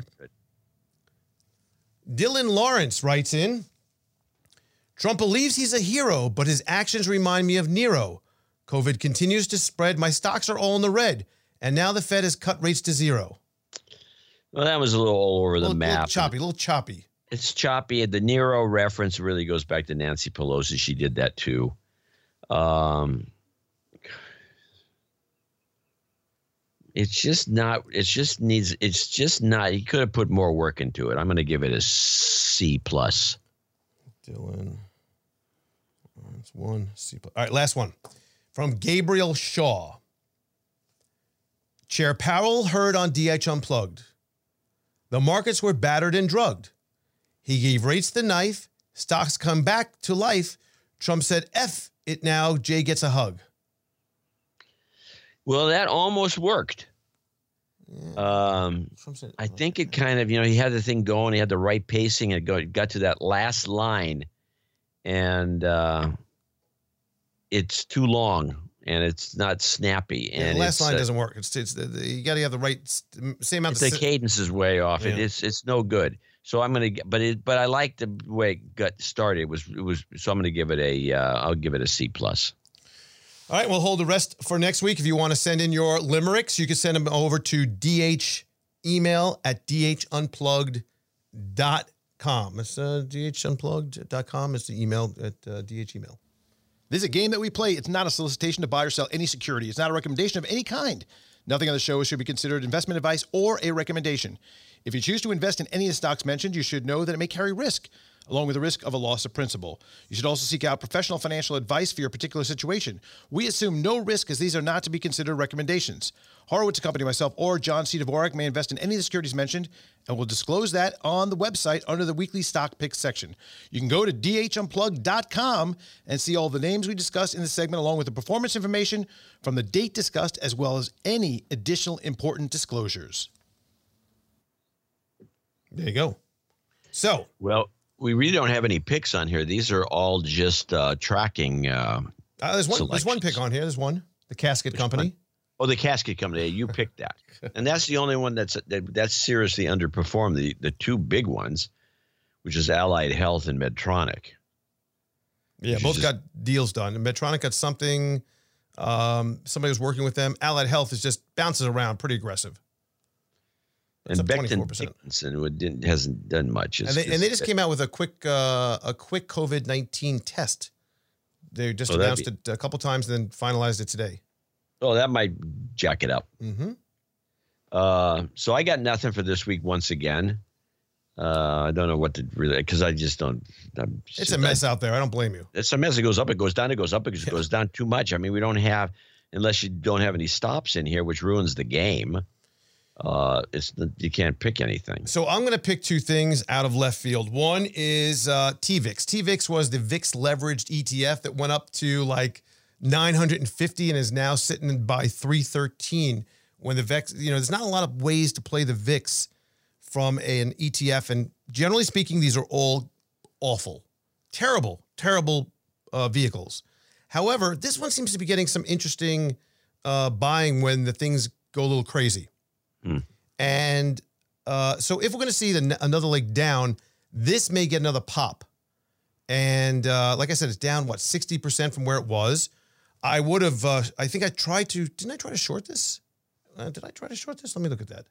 Dylan Lawrence writes in, Trump believes he's a hero, but his actions remind me of Nero. COVID continues to spread. My stocks are all in the red. And now the Fed has cut rates to zero.
Well, that was a little all over the
little,
map.
little choppy, a little choppy.
It's choppy. The Nero reference really goes back to Nancy Pelosi. She did that too. Um, it's just not, it's just needs, it's just not, he could have put more work into it. I'm going to give it a C plus.
Dylan. That's one C plus. All right, last one. From Gabriel Shaw. Chair Powell heard on D H Unplugged. The markets were battered and drugged. He gave rates the knife. Stocks come back to life. Trump said, F it now. Jay gets a hug.
Well, that almost worked. Yeah. Um, said, I think it kind of, you know, he had the thing going. He had the right pacing. And it got to that last line. And uh, it's too long. And it's not snappy. And
yeah, the last line
uh,
doesn't work. It's it's the, the, you got to have the right same amount.
The
of
cadence is way off. Yeah. It, it's it's no good. So I'm gonna, but it but I like the way it got started. It was it was so I'm gonna give it a uh, I'll give it a C plus.
All right, we'll hold the rest for next week. If you want to send in your limericks, you can send them over to D H email at d h unplugged dot com. It's uh, d h unplugged dot com is the email at uh, D H email.
This is a game that we play. It's not a solicitation to buy or sell any security. It's not a recommendation of any kind. Nothing on the show should be considered investment advice or a recommendation. If you choose to invest in any of the stocks mentioned, you should know that it may carry risk, along with the risk of a loss of principal. You should also seek out professional financial advice for your particular situation. We assume no risk as these are not to be considered recommendations. Horowitz Company, myself, or John C. Dvorak may invest in any of the securities mentioned, and we'll disclose that on the website under the weekly stock picks section. You can go to d h unplugged dot com and see all the names we discussed in this segment, along with the performance information from the date discussed, as well as any additional important disclosures.
There you go. So,
well, we really don't have any picks on here. These are all just uh, tracking. Uh,
uh, there's one. There's one pick on here. There's one. The Casket
Which
Company.
one? Oh, the casket company. You picked that. And that's the only one that's that, that's seriously underperformed. The the two big ones, which is Allied Health and Medtronic.
Yeah, both just, got deals done. And Medtronic got something. Um, somebody was working with them. Allied Health is just bounces around, pretty aggressive. That's
and Becton Dickinson didn't hasn't done much.
And they,
just,
and they just came out with a quick uh, a quick COVID nineteen test. They just
oh,
announced
be,
it a couple times, and then finalized it today.
Oh, that might jack it up.
Mm-hmm.
Uh, so I got nothing for this week once again. Uh, I don't know what to really, because I just don't. I'm
it's
just,
a mess
I,
out there. I don't blame you.
It's a mess. It goes up, it goes down, it goes up, it yeah. goes down too much. I mean, we don't have, unless you don't have any stops in here, which ruins the game. Uh, it's you can't pick anything.
So I'm going to pick two things out of left field. One is uh, T V I X. T V I X was the V I X leveraged E T F that went up to like nine hundred fifty and is now sitting by three thirteen. When the V I X, you know, there's not a lot of ways to play the V I X from an E T F, and generally speaking, these are all awful, terrible, terrible uh, vehicles. However, this one seems to be getting some interesting uh, buying when the things go a little crazy. Hmm. And uh, so if we're going to see the, another leg down, this may get another pop. And uh, like I said, it's down, what, sixty percent from where it was. I would have, uh, I think I tried to, didn't I try to short this? Uh, did I try to short this? Let me look at that.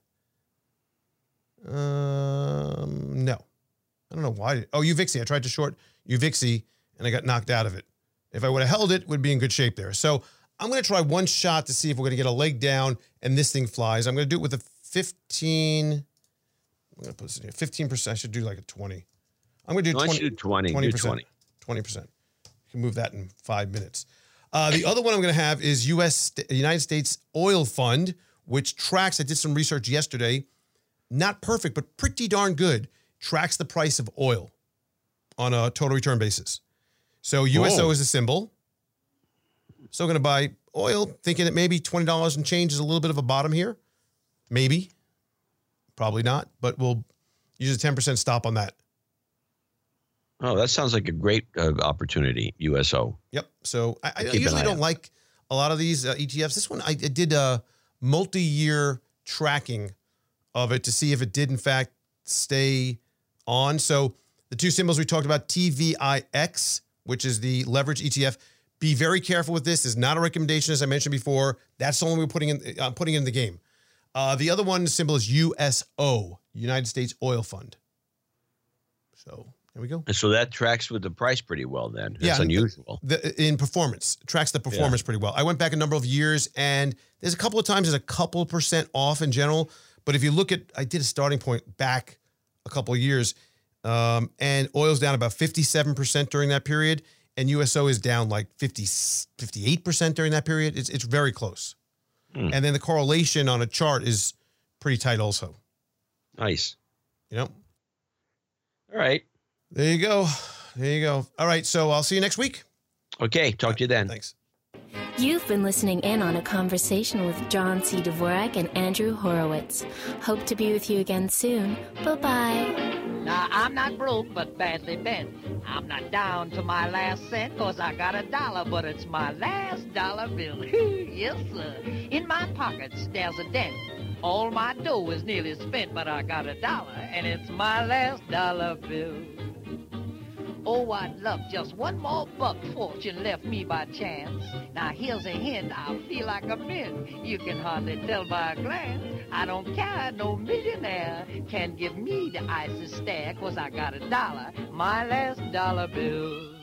Um, no. I don't know why. Oh, U V I X I. I tried to short U V I X I and I got knocked out of it. If I would have held it, it would be in good shape there. So I'm going to try one shot to see if we're going to get a leg down and this thing flies. I'm going to do it with a fifteen. I'm going to put this in here. fifteen percent. I should do like a twenty. I'm going to do twenty.
Do twenty.
twenty
percent.
twenty. twenty percent. You can move that in five minutes. Uh, the other one I'm going to have is U S United States Oil Fund, which tracks, I did some research yesterday, not perfect, but pretty darn good, tracks the price of oil on a total return basis. So U S O Whoa. Is a symbol. So going to buy oil, thinking that maybe twenty dollars and change is a little bit of a bottom here. Maybe. Probably not, but we'll use a ten percent stop on that.
Oh, that sounds like a great uh, opportunity, U S O.
Yep. So I, I usually don't out. like a lot of these uh, E T Fs. This one, I, I did a multi-year tracking of it to see if it did, in fact, stay on. So the two symbols we talked about, T V I X, which is the leverage E T F. Be very careful with this. It's not a recommendation, as I mentioned before. That's the one we're putting in, uh, putting in the game. Uh, the other one symbol is U S O, United States Oil Fund. So there we go.
And so that tracks with the price pretty well then. That's yeah, unusual.
The, the, in performance, tracks the performance yeah. pretty well. I went back a number of years, and there's a couple of times there's a couple percent off in general. But if you look at, I did a starting point back a couple of years, um, and oil's down about fifty-seven percent during that period, and U S O is down like fifty, fifty-eight percent during that period. It's, it's very close. Hmm. And then the correlation on a chart is pretty tight also.
Nice.
You know?
All right.
There you go. There you go. All right. So I'll see you next week.
Okay. Talk right, to you then.
Thanks.
You've been listening in on a conversation with John C. Dvorak and Andrew Horowitz. Hope to be with you again soon. Bye-bye.
Now, I'm not broke, but badly bent. I'm not down to my last cent, cause I got a dollar, but it's my last dollar bill. Yes, sir. In my pockets, there's a dent. All my dough is nearly spent, but I got a dollar, and it's my last dollar bill. Oh, I'd love just one more buck fortune left me by chance. Now, here's a hint, I feel like a mint. You can hardly tell by a glance. I don't care, no millionaire can give me the icy stare, cause I got a dollar, my last dollar bill.